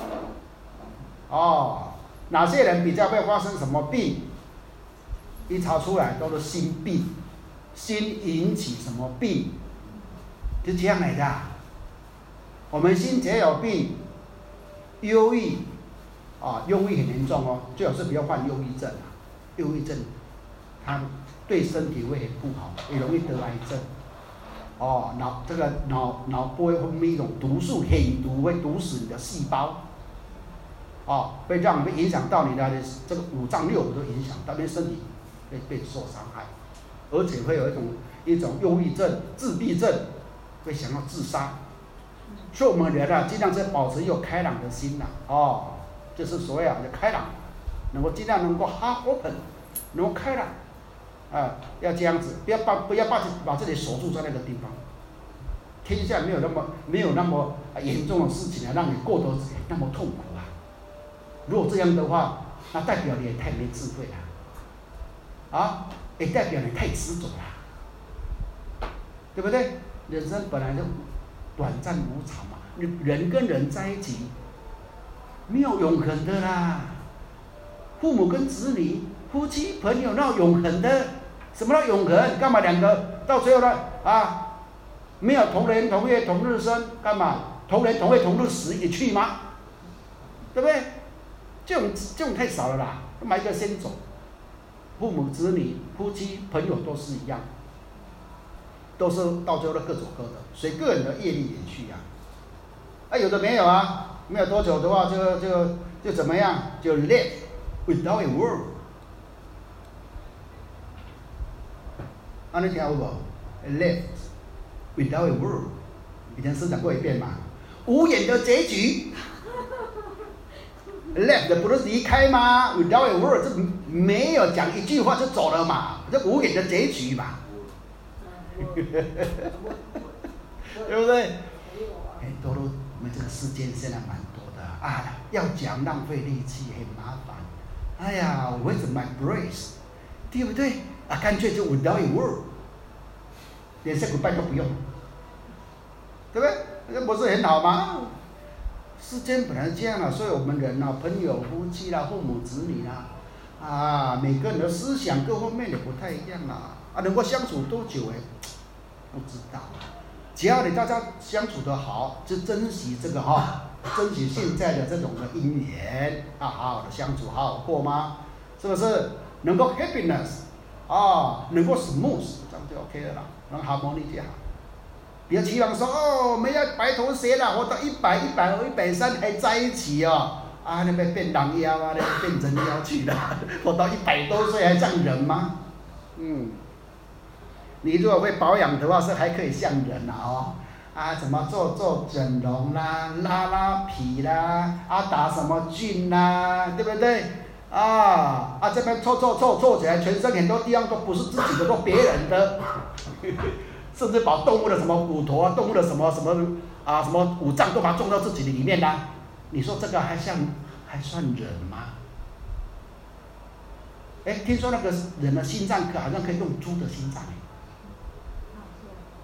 哦，哪些人比较会发生什么病？一查出来都是心病，心引起什么病，就这样来的。我们心只要有病。忧郁，啊，忧郁很严重哦，最好是不要患忧郁症啊。忧郁症，它对身体会很不好，也容易得癌症。哦，脑这个脑脑波会分泌一种毒素，很毒，会毒死你的细胞。哦，会让会影响到你的这个五脏六腑都影响到，你身体会被受伤害，而且会有一种一种忧郁症、自闭症，会想要自杀。所以我们人啊，尽量是保持有开朗的心呐、啊，哦，就是所谓啊的开朗，能够尽量能够 heart open， 能够开朗，啊，要这样子，不要把不要把把自己锁住在那个地方。天下没有那么没有那么严重的事情啊，让你过得那么痛苦啊。如果这样的话，那代表你也太没智慧了，啊，也代表你太执着了，对不对？人生本来就短暂无常嘛，人跟人在一起没有永恒的啦。父母跟子女、夫妻、朋友那永恒的，什么叫永恒？干嘛两个到最后呢？啊，没有同年同月同日生，干嘛？同年同月同日死，你去吗？对不对？这种这种太少了啦，买一个先走。父母、子女、夫妻、朋友都是一样。都是到最后都各走各的，随个人的业力延续啊。啊，有的没有啊，没有多久的话就就就怎么样，就 live without a word。啊，你听有无 ？live without a word， 以前师讲过一遍嘛，无言的结局。left 不是离开吗 ？without a word， 这没有讲一句话就走了嘛，这无言的结局嘛。对不对？很多都我们这个世间现在蛮多的啊，要讲浪费力气，很麻烦。哎呀 ，with my brace， 对不对？啊，干脆就 without a word， 连 say goodbye 都不用，对不对？这不是很好吗？世间本来是这样的，所以我们人啊，朋友、夫妻啦、父母、子女啦，啊，每个人的思想各方面也不太一样啦。啊，能够相处多久哎？不知道。只要你大家相处得好，就珍惜这个哈，珍惜现在的这种的姻缘啊，好好的相处，好好过吗？是不是？能够 happiness 啊，能够 smooth， 这样就 OK 了啦，能 harmony 就好。不要期望说哦，我们要白头偕老，活到一百、一百二、一百三还在一起哦，啊，那边变狼妖啊，那变人妖去了，活到一百多岁还像人吗？嗯。你如果会保养的话，是还可以像人啊哦，啊怎么做做整容啦、拉拉皮啦、啊打什么菌啦，对不对？啊啊这边搓搓搓搓起来，全身很多地方都不是自己的，都别人的，甚至把动物的什么骨头啊、动物的什么什么啊什么五脏都把它种到自己的里面啦、啊，你说这个还像还算人吗？哎，听说那个人的心脏可好像可以用猪的心脏。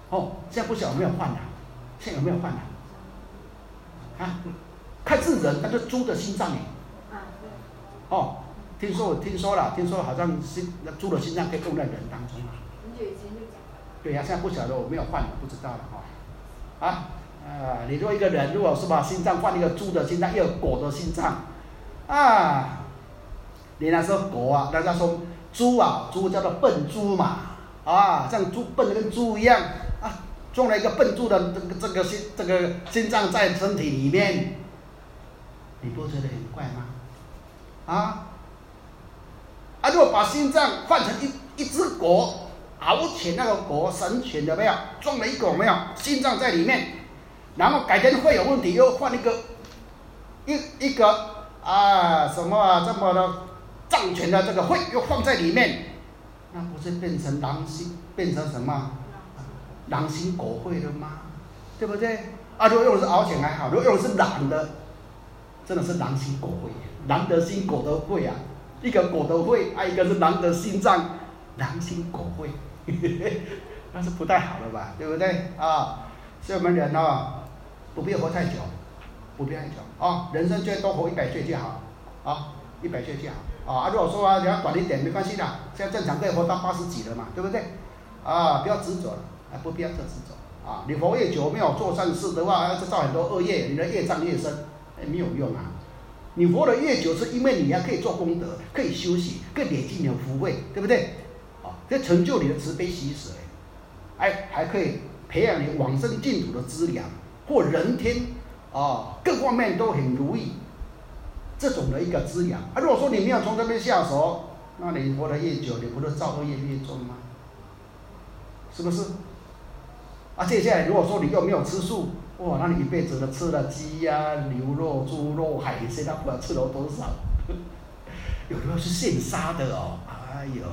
哦，现在不晓得有没有换了，现在有没有换了？啊，看是人，那就猪的心脏哎。哦，听说我听说了，听说好像心猪的心脏可以用在人当中啊。 很久以前就讲了。 对呀、啊，现在不晓得我没有换了，不知道了哈、哦。啊，呃，你说一个人如果是把心脏换一个猪的心脏，一个狗的心脏，啊，你那说狗啊，大家说猪啊，猪叫做笨猪嘛，啊，像猪笨的跟猪一样啊，装了一个笨猪的这个这个心这个心脏在身体里面，你不觉得很怪吗？啊，啊，如果把心脏换成一一只狗，敖犬那个狗神犬有没有？装了一个有没有？心脏在里面，然后改天会有问题，又换一个一一个啊什么啊这么的藏犬的这个会又放在里面，那不是变成狼心变成什么狼心狗会了吗？对不对？啊，如果用的是敖犬还好，如果用的是狼的，真的是狼心狗会。狼的心，狗的会啊，一个狗的会，啊，一个是狼的心脏，狼心狗会，那是不太好了吧，对不对啊？所以我们人哦，不必活太久，不必太久啊，人生最多活一百岁就好，啊，一百岁就好啊。如果说啊，你要短一点没关系的，现在正常可以活到八十几了嘛，对不对？啊，不要执着了，啊，不必要这执着啊。你活越久没有做善事的话，要造很多恶业，你的业障越深，哎，没有用啊。你活得越久，是因为你还可以做功德，可以休息，可以累积你的福慧，对不对？啊，这成就你的慈悲喜舍，哎，还可以培养你往生净土的资粮，或人天啊，各方面都很如意，这种的一个资粮。啊，如果说你没有从这边下手，那你活得越久，你不是造恶业越重吗？是不是？啊，接下来如果说你又没有吃素，哇，那你一辈子的吃了鸡呀、啊、牛肉、猪肉、海鲜，那不知道吃了多少。有的是现杀的哦，哎呦！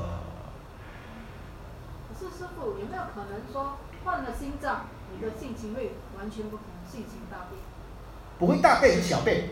可是师父有没有可能说换了心脏，你的性情会完全不同，性情大变？ 不会大变是小变，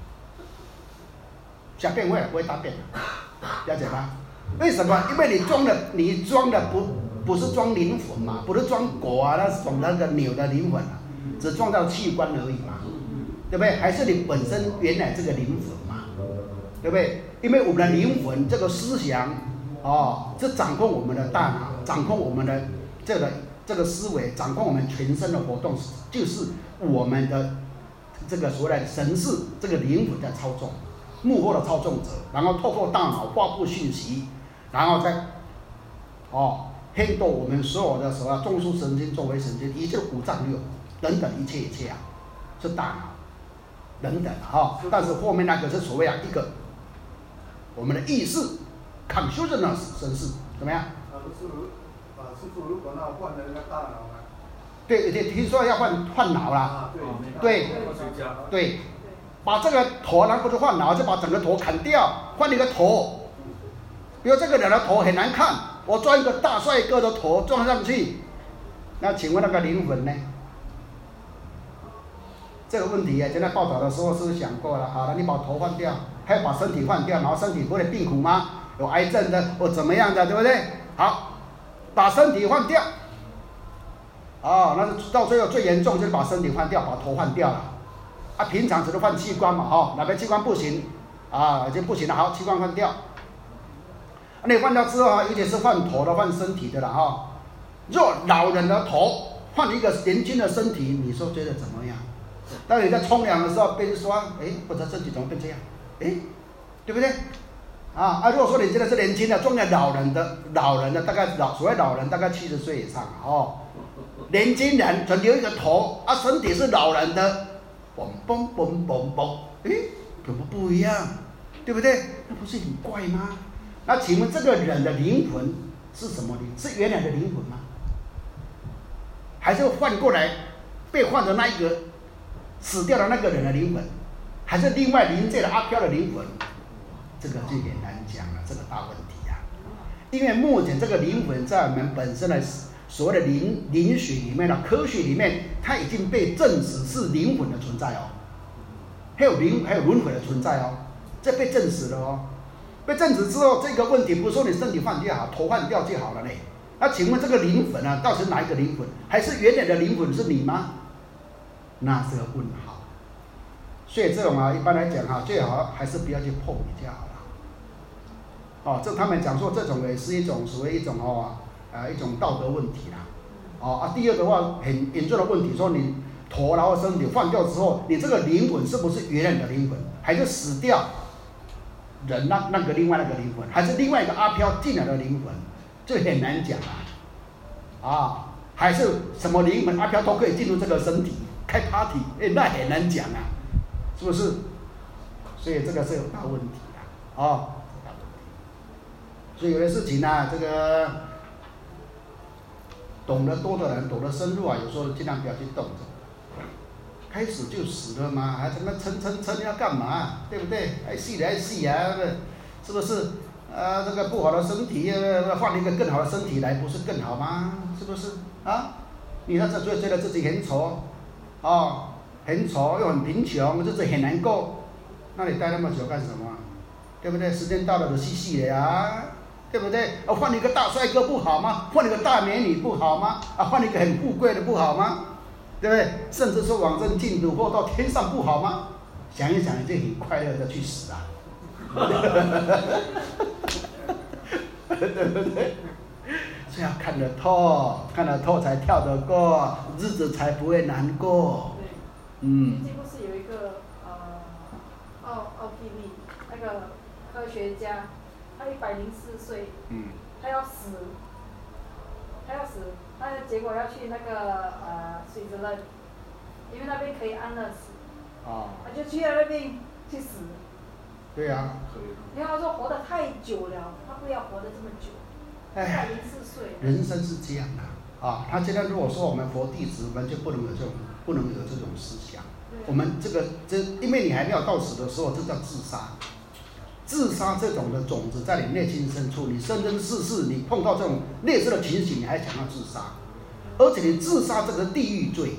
小变会不会大变？了解吗？为什么？因为你装的，你装的不不是装灵魂嘛，不是装狗啊，那是装那个牛的灵魂啊。只撞到器官而已嘛，对不对？还是你本身原来这个灵魂嘛，对不对？因为我们的灵魂这个思想，哦，是掌控我们的大脑，掌控我们的这个这个思维，掌控我们全身的活动，就是我们的这个所谓的神识，这个灵魂在操纵，幕后的操纵者，然后透过大脑发布讯息，然后再哦牵动我们所有的什么中枢神经、周围神经，一切五脏六。等等一切一切啊，是大脑等等啊、哦，但是后面那个是所谓啊一个我们的意识 consciousness 神识怎么样？ 啊，师傅，啊，师傅，如果那换了那个大脑呢？ 对对，听说要换换脑啦。 啊， 对。对。对。把这个头，然后不是换脑，就把整个头砍掉，换一个头。比如这个人的头很难看，我装一个大帅哥的头装上去，那请问那个灵魂呢？这个问题啊，现在报道的时候是不是想过了？好了，你把头换掉，还要把身体换掉，然后身体不会病苦吗？有癌症的或怎么样的，对不对？好，把身体换掉。哦，那是到最后最严重就是把身体换掉，把头换掉了。啊，平常只是换器官嘛，哦，哪个器官不行啊，已经不行了，好，器官换掉。那你换掉之后啊，尤其是换头的、换身体的了哈、哦。若老人的头换一个年轻的身体，你说觉得怎么样？当你在冲凉的时候边说，哎，我的身体怎么变这样？哎，对不对？啊啊！如果说你真的是年轻的，装了老人的，老人的大概老所谓老人大概七十岁以上哦，年轻人只留一个头，啊，身体是老人的，嘣嘣嘣嘣嘣，哎，怎么不一样？对不对？那不是很怪吗？那请问这个人的灵魂是什么灵？是原来的灵魂吗？还是换过来被换的那一个？死掉的那个人的灵魂，还是另外临界的阿飘的灵魂，这个就很难讲了，这个大问题啊！因为目前这个灵魂在我们本身的所谓的灵灵学里面的科学里面，它已经被证实是灵魂的存在哦，还有灵还有轮回的存在哦，这被证实了哦。被证实之后，这个问题不是说你身体换掉好，头换掉就好了嘞， 那请问这个灵魂啊，到底是哪一个灵魂？还是原来的灵魂是你吗？那是个问号。所以这种啊，一般来讲哈、啊，最好还是不要去碰比较好了。哦，这他们讲说这种也是一种属于一种哦，呃，一种道德问题啦。哦啊，第二的话很严重的问题，说你头然后身体换掉之后，你这个灵魂是不是原来的灵魂，还是死掉人那那个另外那个灵魂，还是另外一个阿飘进来的灵魂？这很难讲啊。啊，还是什么灵魂阿飘都可以进入这个身体开 party， 哎，那很难讲啊，是不是？所以这个是有大问题啊，哦，大问题。所以有些事情呢、啊，这个懂得多的人，懂得深入啊，有时候尽量不要去动这个。开始就死了嘛，还他妈撑撑撑要干嘛？对不对？还戏来戏啊，是不是？啊，这个不好的身体，换一个更好的身体来，不是更好吗？是不是？啊，你那这觉得自己很丑，哦，很丑又很贫穷，日子很难过，那你待那么久干什么？对不对？时间到了就去戏了呀，对不对？啊，换一个大帅哥不好吗？换一个大美女不好吗？啊，换一个很富贵的不好吗？对不对？甚至说往生净土或到天上不好吗？想一想，就很快乐的去死啊！对不对？所以要看得透，看得透才跳得过，日子才不会难过。嗯。 这不是有一个呃奥奥地利那个科学家，他一百零四岁， 嗯， 他要死，他要死，他结果要去那个呃水之乐，因为那边可以安乐死。 哦。 他就去了那边去死。 对呀、啊。 因为他说活得太久了，他不要活得这么久。一百零四岁。 人生是这样的啊，他现在如果说我们佛弟子，我们就不能有这种不能有这种思想。我们这个这，因为你还没有到死的时候，这叫自杀。自杀这种的种子在你内心深处，你生生世世你碰到这种类似的情形，你还想要自杀，而且你自杀这个地狱罪，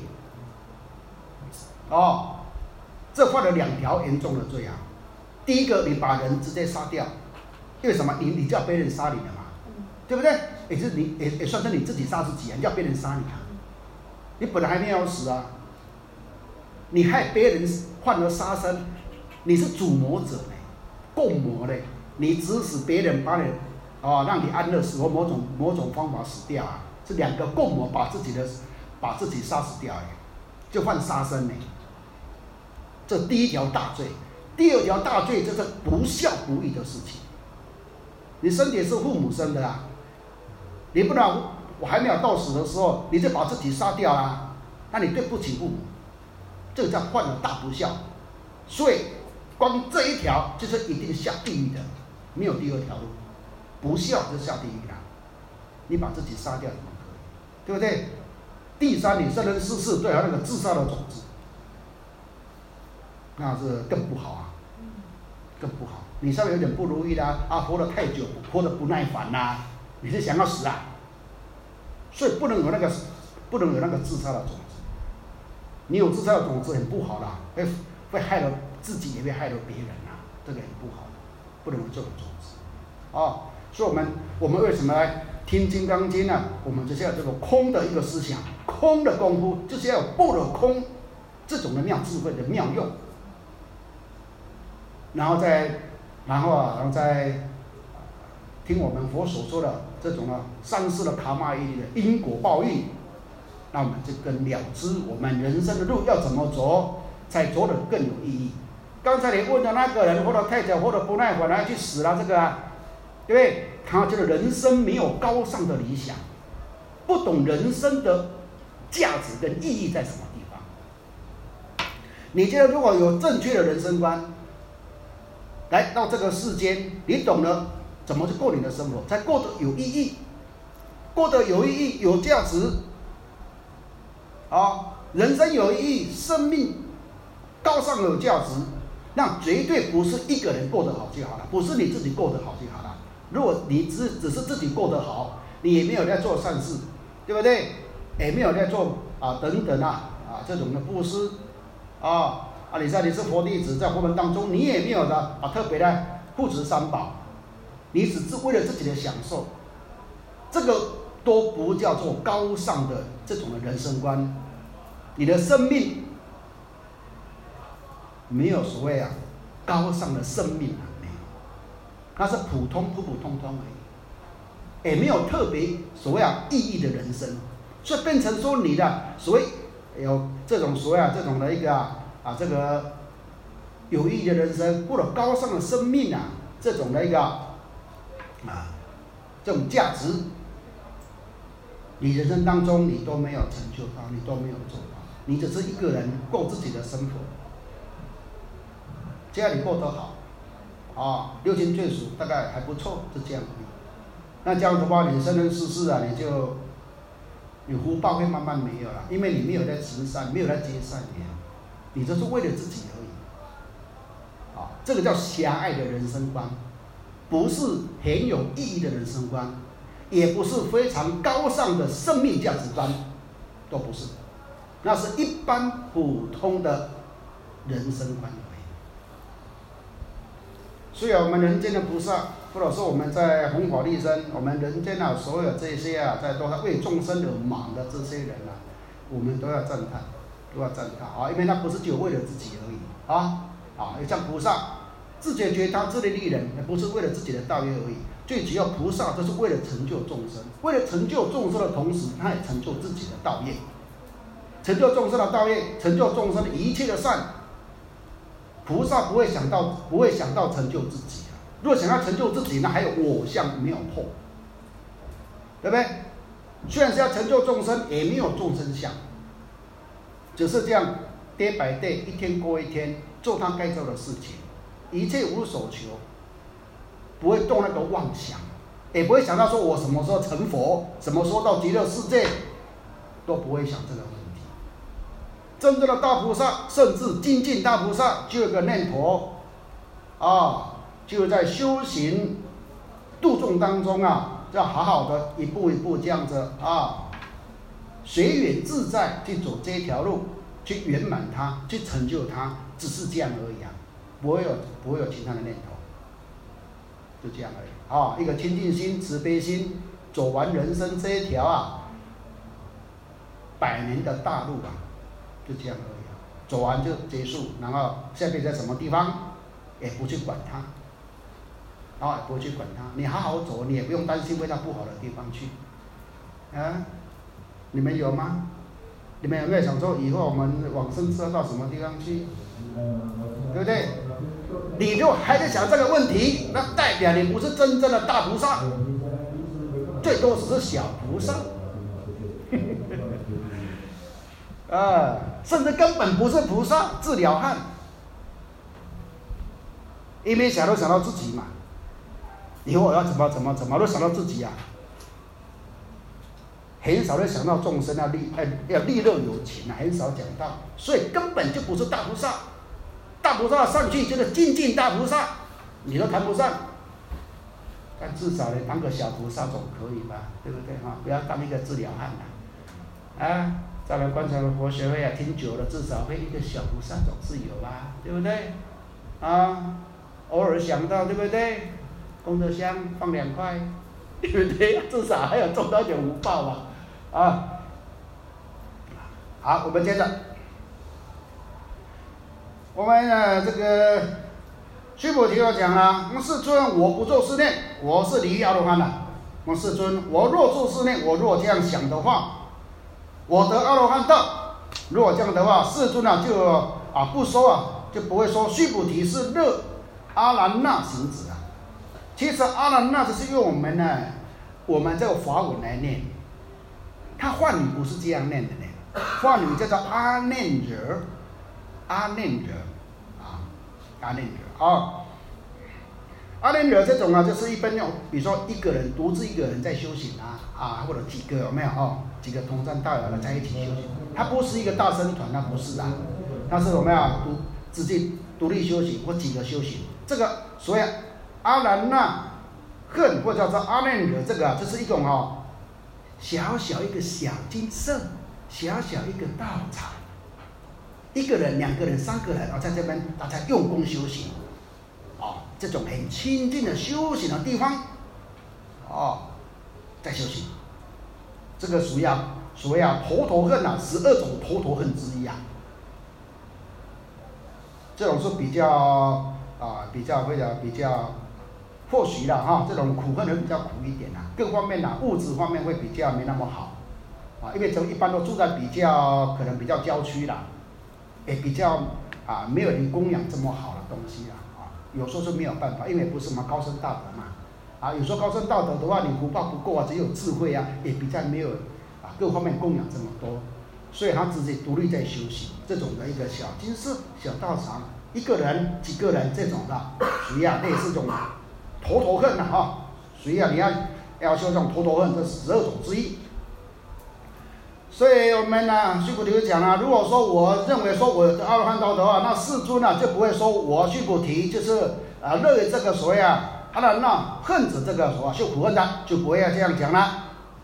哦，这犯了两条严重的罪啊。第一个，你把人直接杀掉，因为什么？你你叫别人杀你的嘛，对不对？也是你也也算是你自己杀自己啊，你叫别人杀你啊，你本来还没有死啊，你害别人犯了杀生，你是主谋者呢，共谋呢，你指使别人把你啊让你安乐死或某种某种方法死掉啊，是两个共谋把自己的把自己杀死掉哎，就犯杀生呢，这第一条大罪。第二条大罪就是不孝不义的事情。你身体是父母生的啊，你不能我还没有到死的时候，你就把自己杀掉啦，那你对不起父母，这个叫犯了大不孝。所以光这一条就是一定下地狱的，没有第二条路。不孝就下地狱了，你把自己杀掉怎么可以？对不对？第三，你生生世世对他那个自杀的种子，那是更不好啊。更不好，你稍微有点不如意啦，啊，活得太久，活得不耐烦啦，你是想要死啊？所以不能有那个，不能有那个自杀的种子。你有自杀的种子很不好啦，会会害了自己，也会害了别人啊，这个很不好的，不能有这种种子。哦，所以我们我们为什么来听《金刚经》呢？我们就是要这个空的一个思想，空的功夫，就是要有般若空这种的妙智慧的妙用。然后再，然后啊，然后再听我们佛所说的这种啊三世的卡玛伊的因果报应，那我们就更了知我们人生的路要怎么走，才走得更有意义。刚才你问的那个人，或者太太，或者不耐烦，他去死了，这个、啊，对不对？他觉得人生没有高尚的理想，不懂人生的价值跟意义在什么地方。你觉得如果有正确的人生观，来到这个世间，你懂得怎么去过你的生活，才过得有意义，过得有意义、有价值，啊，人生有意义，生命高尚有价值，那绝对不是一个人过得好就好了，不是你自己过得好就好了。如果你只只是自己过得好，你也没有在做善事，对不对？也没有在做啊等等啊啊这种的布施，啊。啊，你在你是佛弟子，在佛门当中，你也没有的啊特别的护持三宝，你只是为了自己的享受，这个都不叫做高尚的这种的人生观。你的生命没有所谓啊高尚的生命啊，没有，那是普通普普通通而已，也没有特别所谓啊意义的人生，所以变成说你的所谓有这种所谓啊这种的一个啊啊这个有意义的人生或者高尚的生命啊这种的一个啊这种价值，你人生当中你都没有成就到，你都没有做到，你只是一个人过自己的生活，只要你过得好，啊，六亲眷属大概还不错，是这样。那这样的话，你生生世世啊，你就你福报会慢慢没有了，因为你没有在行善，没有在结善缘，你就是为了自己而已。啊，这个叫狭隘的人生观，不是很有意义的人生观，也不是非常高尚的生命价值观，都不是，那是一般普通的人生观而已。所以，我们人间的菩萨，或者说我们在弘法利生，我们人间啊，所有这些啊，在都在为众生而忙的这些人啊，我们都要赞叹，都要赞叹啊，因为他不是只有为了自己而已啊啊，像菩萨自觉觉他自利利人，不是为了自己的道业而已。最主要，菩萨就是为了成就众生，为了成就众生的同时，他也成就自己的道业，成就众生的道业，成就众生的一切的善。菩萨不会想到，不会想到成就自己啊。如果想要成就自己，那还有我相没有破，对不对？虽然是要成就众生，也没有众生相，只是这样 day by day， 一天过一天，做他该做的事情，一切无所求，不会动那个妄想，也不会想到说我什么时候成佛，什么时候到极乐世界，都不会想这个问题。真正的大菩萨，甚至精进大菩萨，就有个念头啊，就在修行度众当中啊，要好好的一步一步这样子啊，随缘自在去走这条路，去圆满它，去成就它，只是这样而已啊，不会有不会有其他的念头，就这样而已啊。一个清净心、慈悲心，走完人生这一条啊，百年的大路啊。就这样而已，走完就结束，然后下辈子在什么地方，也不去管它，啊，不去管它，你好好走，你也不用担心回到不好的地方去，啊，你们有吗？你们有没有想说以后我们往生是要到什么地方去？对不对？你就还在想这个问题，那代表你不是真正的大菩萨，最多只是小菩萨。啊，甚至根本不是菩萨，自了汉，因为想都想到自己嘛，以后我要怎么怎么怎么都想到自己啊，很少会想到众生要利要利乐有情啊，很少讲到，所以根本就不是大菩萨。大菩萨上去就是精进大菩萨，你都谈不上，但至少你当个小菩萨总可以吧，对不对哈？不要当一个自了汉呐，啊。再来观察佛学会啊，听久了至少会一个小菩萨总是有吧，对不对？啊，偶尔想到，对不对？功德箱放两块，对不对？至少还有种到点福报吧，啊。好，我们接着，我们呢这个须菩提要讲了，世尊，我不做思念，我是离阿罗汉了。我世尊，我若做思念，我若这样想的话。我得阿罗汉道，如果这样的话，世尊啊就啊不说啊，就不会说须菩提是乐阿兰那行子啊。其实阿兰那只是用我们呢，我们这个法文来念，它梵语不是这样念的呢，梵语叫做阿念惹，阿念惹啊，阿念惹啊。阿念惹这种啊，就是一般用，比如说一个人独自一个人在修行啊，啊或者几个有没有哦？几个同参道友的在一起修行，它不是一个大僧团，那不是啊，它是我们要独自己独立修行或几个修行。这个所谓阿兰那恨或者叫做阿念惹，这个啊，就是一种哦，小小一个小金色，小小一个道场，一个人、两个人、三个人，然后在这边大家用功修行，哦，这种很亲近的修行的地方，哦，在修行。 这个属于啊，所谓啊头头恨啊，十二种头头恨之一啊。这种是比较啊，比较会的比较，或许啦哈，这种苦恨会比较苦一点啦，各方面啦，物质方面会比较没那么好，啊，因为从一般都住在比较可能比较郊区啦，也比较啊没有人供养这么好的东西啦，啊，有时候是没有办法，因为不是什么高深大德嘛，啊，有时候高深道德的话，你福报不够啊，只有智慧啊，也比较没有啊各方面供养这么多，所以他自己独立在修行，这种的一个小金寺、小道场。一个人、几个人这种的，属于啊类似这种头头恨呐哈，属于啊你要要修这种头头恨，这十二种之一。所以我们呢，须菩提就讲了，如果说我认为说我的阿罗汉道的话，那世尊呢就不会说我须菩提就是啊乐于这个所谓啊阿罗汉恨着这个所谓修苦恨的，就不会要这样讲了。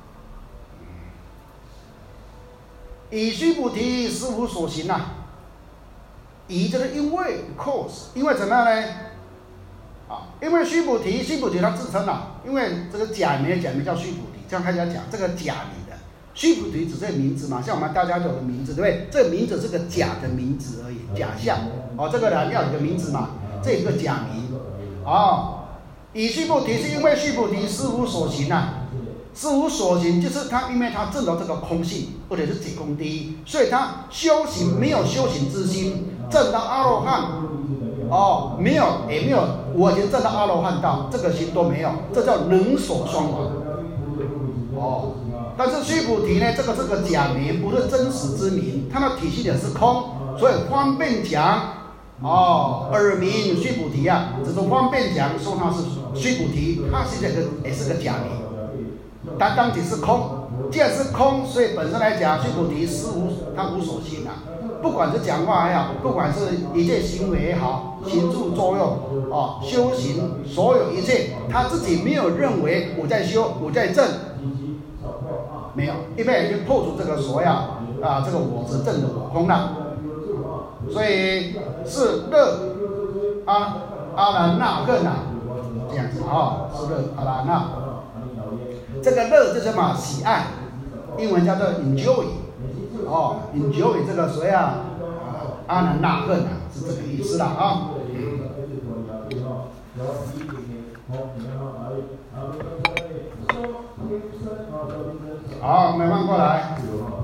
以须菩提实无所行呐。以就是因为 cause， 因为怎么样呢？啊，因为须菩提，须菩提他自称啊，因为这个假名的假名叫须菩提，这样开始讲这个假名的须菩提只是名字嘛，像我们大家有的名字，对不对？这个名字是个假的名字而已，假象。哦，这个人要有个名字嘛，这一个假名。哦，以须菩提是因为须菩提实无所行啊。事无所行，就是他，因为他证到这个空性，而且是解空第一，所以他修行没有修行之心，证到阿罗汉，哦，没有也没有，我已经证到阿罗汉道，这个心都没有，这叫能所双亡。哦，但是须菩提呢，这个是个假名，不是真实之名，它的体系也是空，所以方便讲，哦，耳名须菩提啊，只是方便讲说他是须菩提，他是这个也是个假名。但当体是空，既然是空，所以本身来讲，须菩提是无，他无所行啊。不管是讲话也好，不管是一切行为也好，行住作用，哦，修行所有一切，他自己没有认为我在修，我在证，没有，因为已经破除这个所谓啊啊这个我执证的我空了，所以是乐阿阿兰那恨啊，这样子啊、哦，是乐阿兰那。这个乐就是什么？喜爱，英文叫做 enjoy， 哦 ，enjoy 这个谁啊？阿难那恨啊，是这个意思啦啊。好，我们翻过来，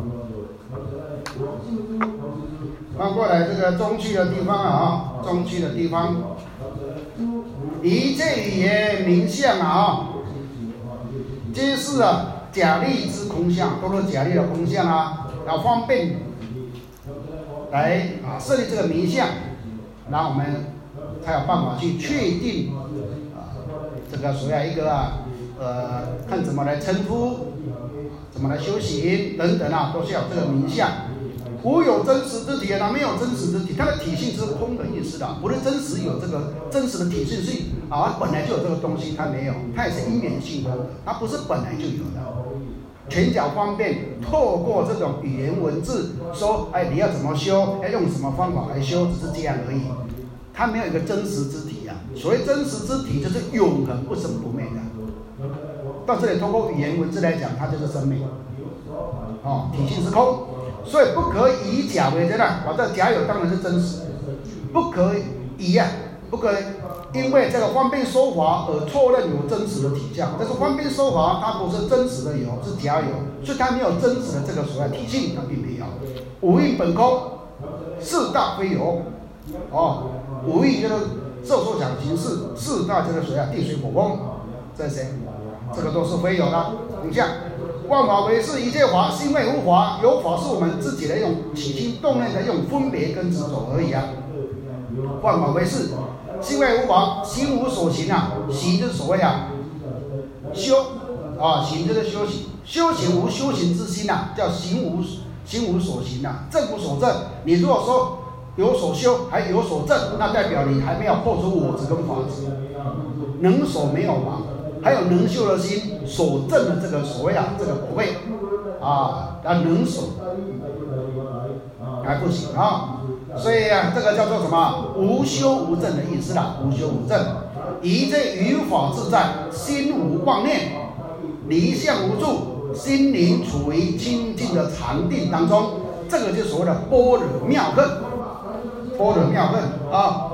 翻过来这个中区的地方啊，中区的地方，一切语言名相啊。皆是啊假立之空相，都是假立的空相啊，要方便来啊设立这个名相，然后我们才有办法去确定啊这个所谓一个啊呃看怎么来称呼，怎么来修行等等啊，都是有这个名相。无有真实之体啊，没有真实之体，它的体性是空的意思的，不是真实有这个真实的体性性啊，本来就有这个东西，它没有，它也是因缘性空的，它不是本来就有的。拳脚方便，透过这种语言文字说，哎，你要怎么修，要用什么方法来修，只是这样而已，它没有一个真实之体啊。所谓真实之体，就是永恒不生不灭的。到这里通过语言文字来讲，它就是生命，哦，体性是空。所以不可以以假为真啊！我这假有当然是真实，不可以啊，不可以因为这个方便说法而错认有真实的体相。但是方便说法它不是真实的有，是假有，所以它没有真实的这个所谓体性，它并没有。五蕴本空，四大非有。哦，五蕴就是受所想行识，四大就是谁啊？地水火风，这是谁？这个都是非有的空相。万法唯是一切法，是因为无法，有法是我们自己的用起心动念的用分别跟执着而已啊。万法唯是，是因为无法，行无所行啊，行就是所谓啊修啊，行就是修行，修行无修行之心啊，叫行无行无所行啊，证无所证。你如果说有所修还有所证，那代表你还没有破除我执跟法执，能所没有法。还有能修的心所证的这个所谓啊，这个果位啊，啊能所还不行啊，所以啊，这个叫做什么？无修无证的意思啦，无修无证，一切于法自在，心无妄念，离相无住， 心灵处于清净的禅定当中，这个就所谓的般若妙恨。般若妙恨啊，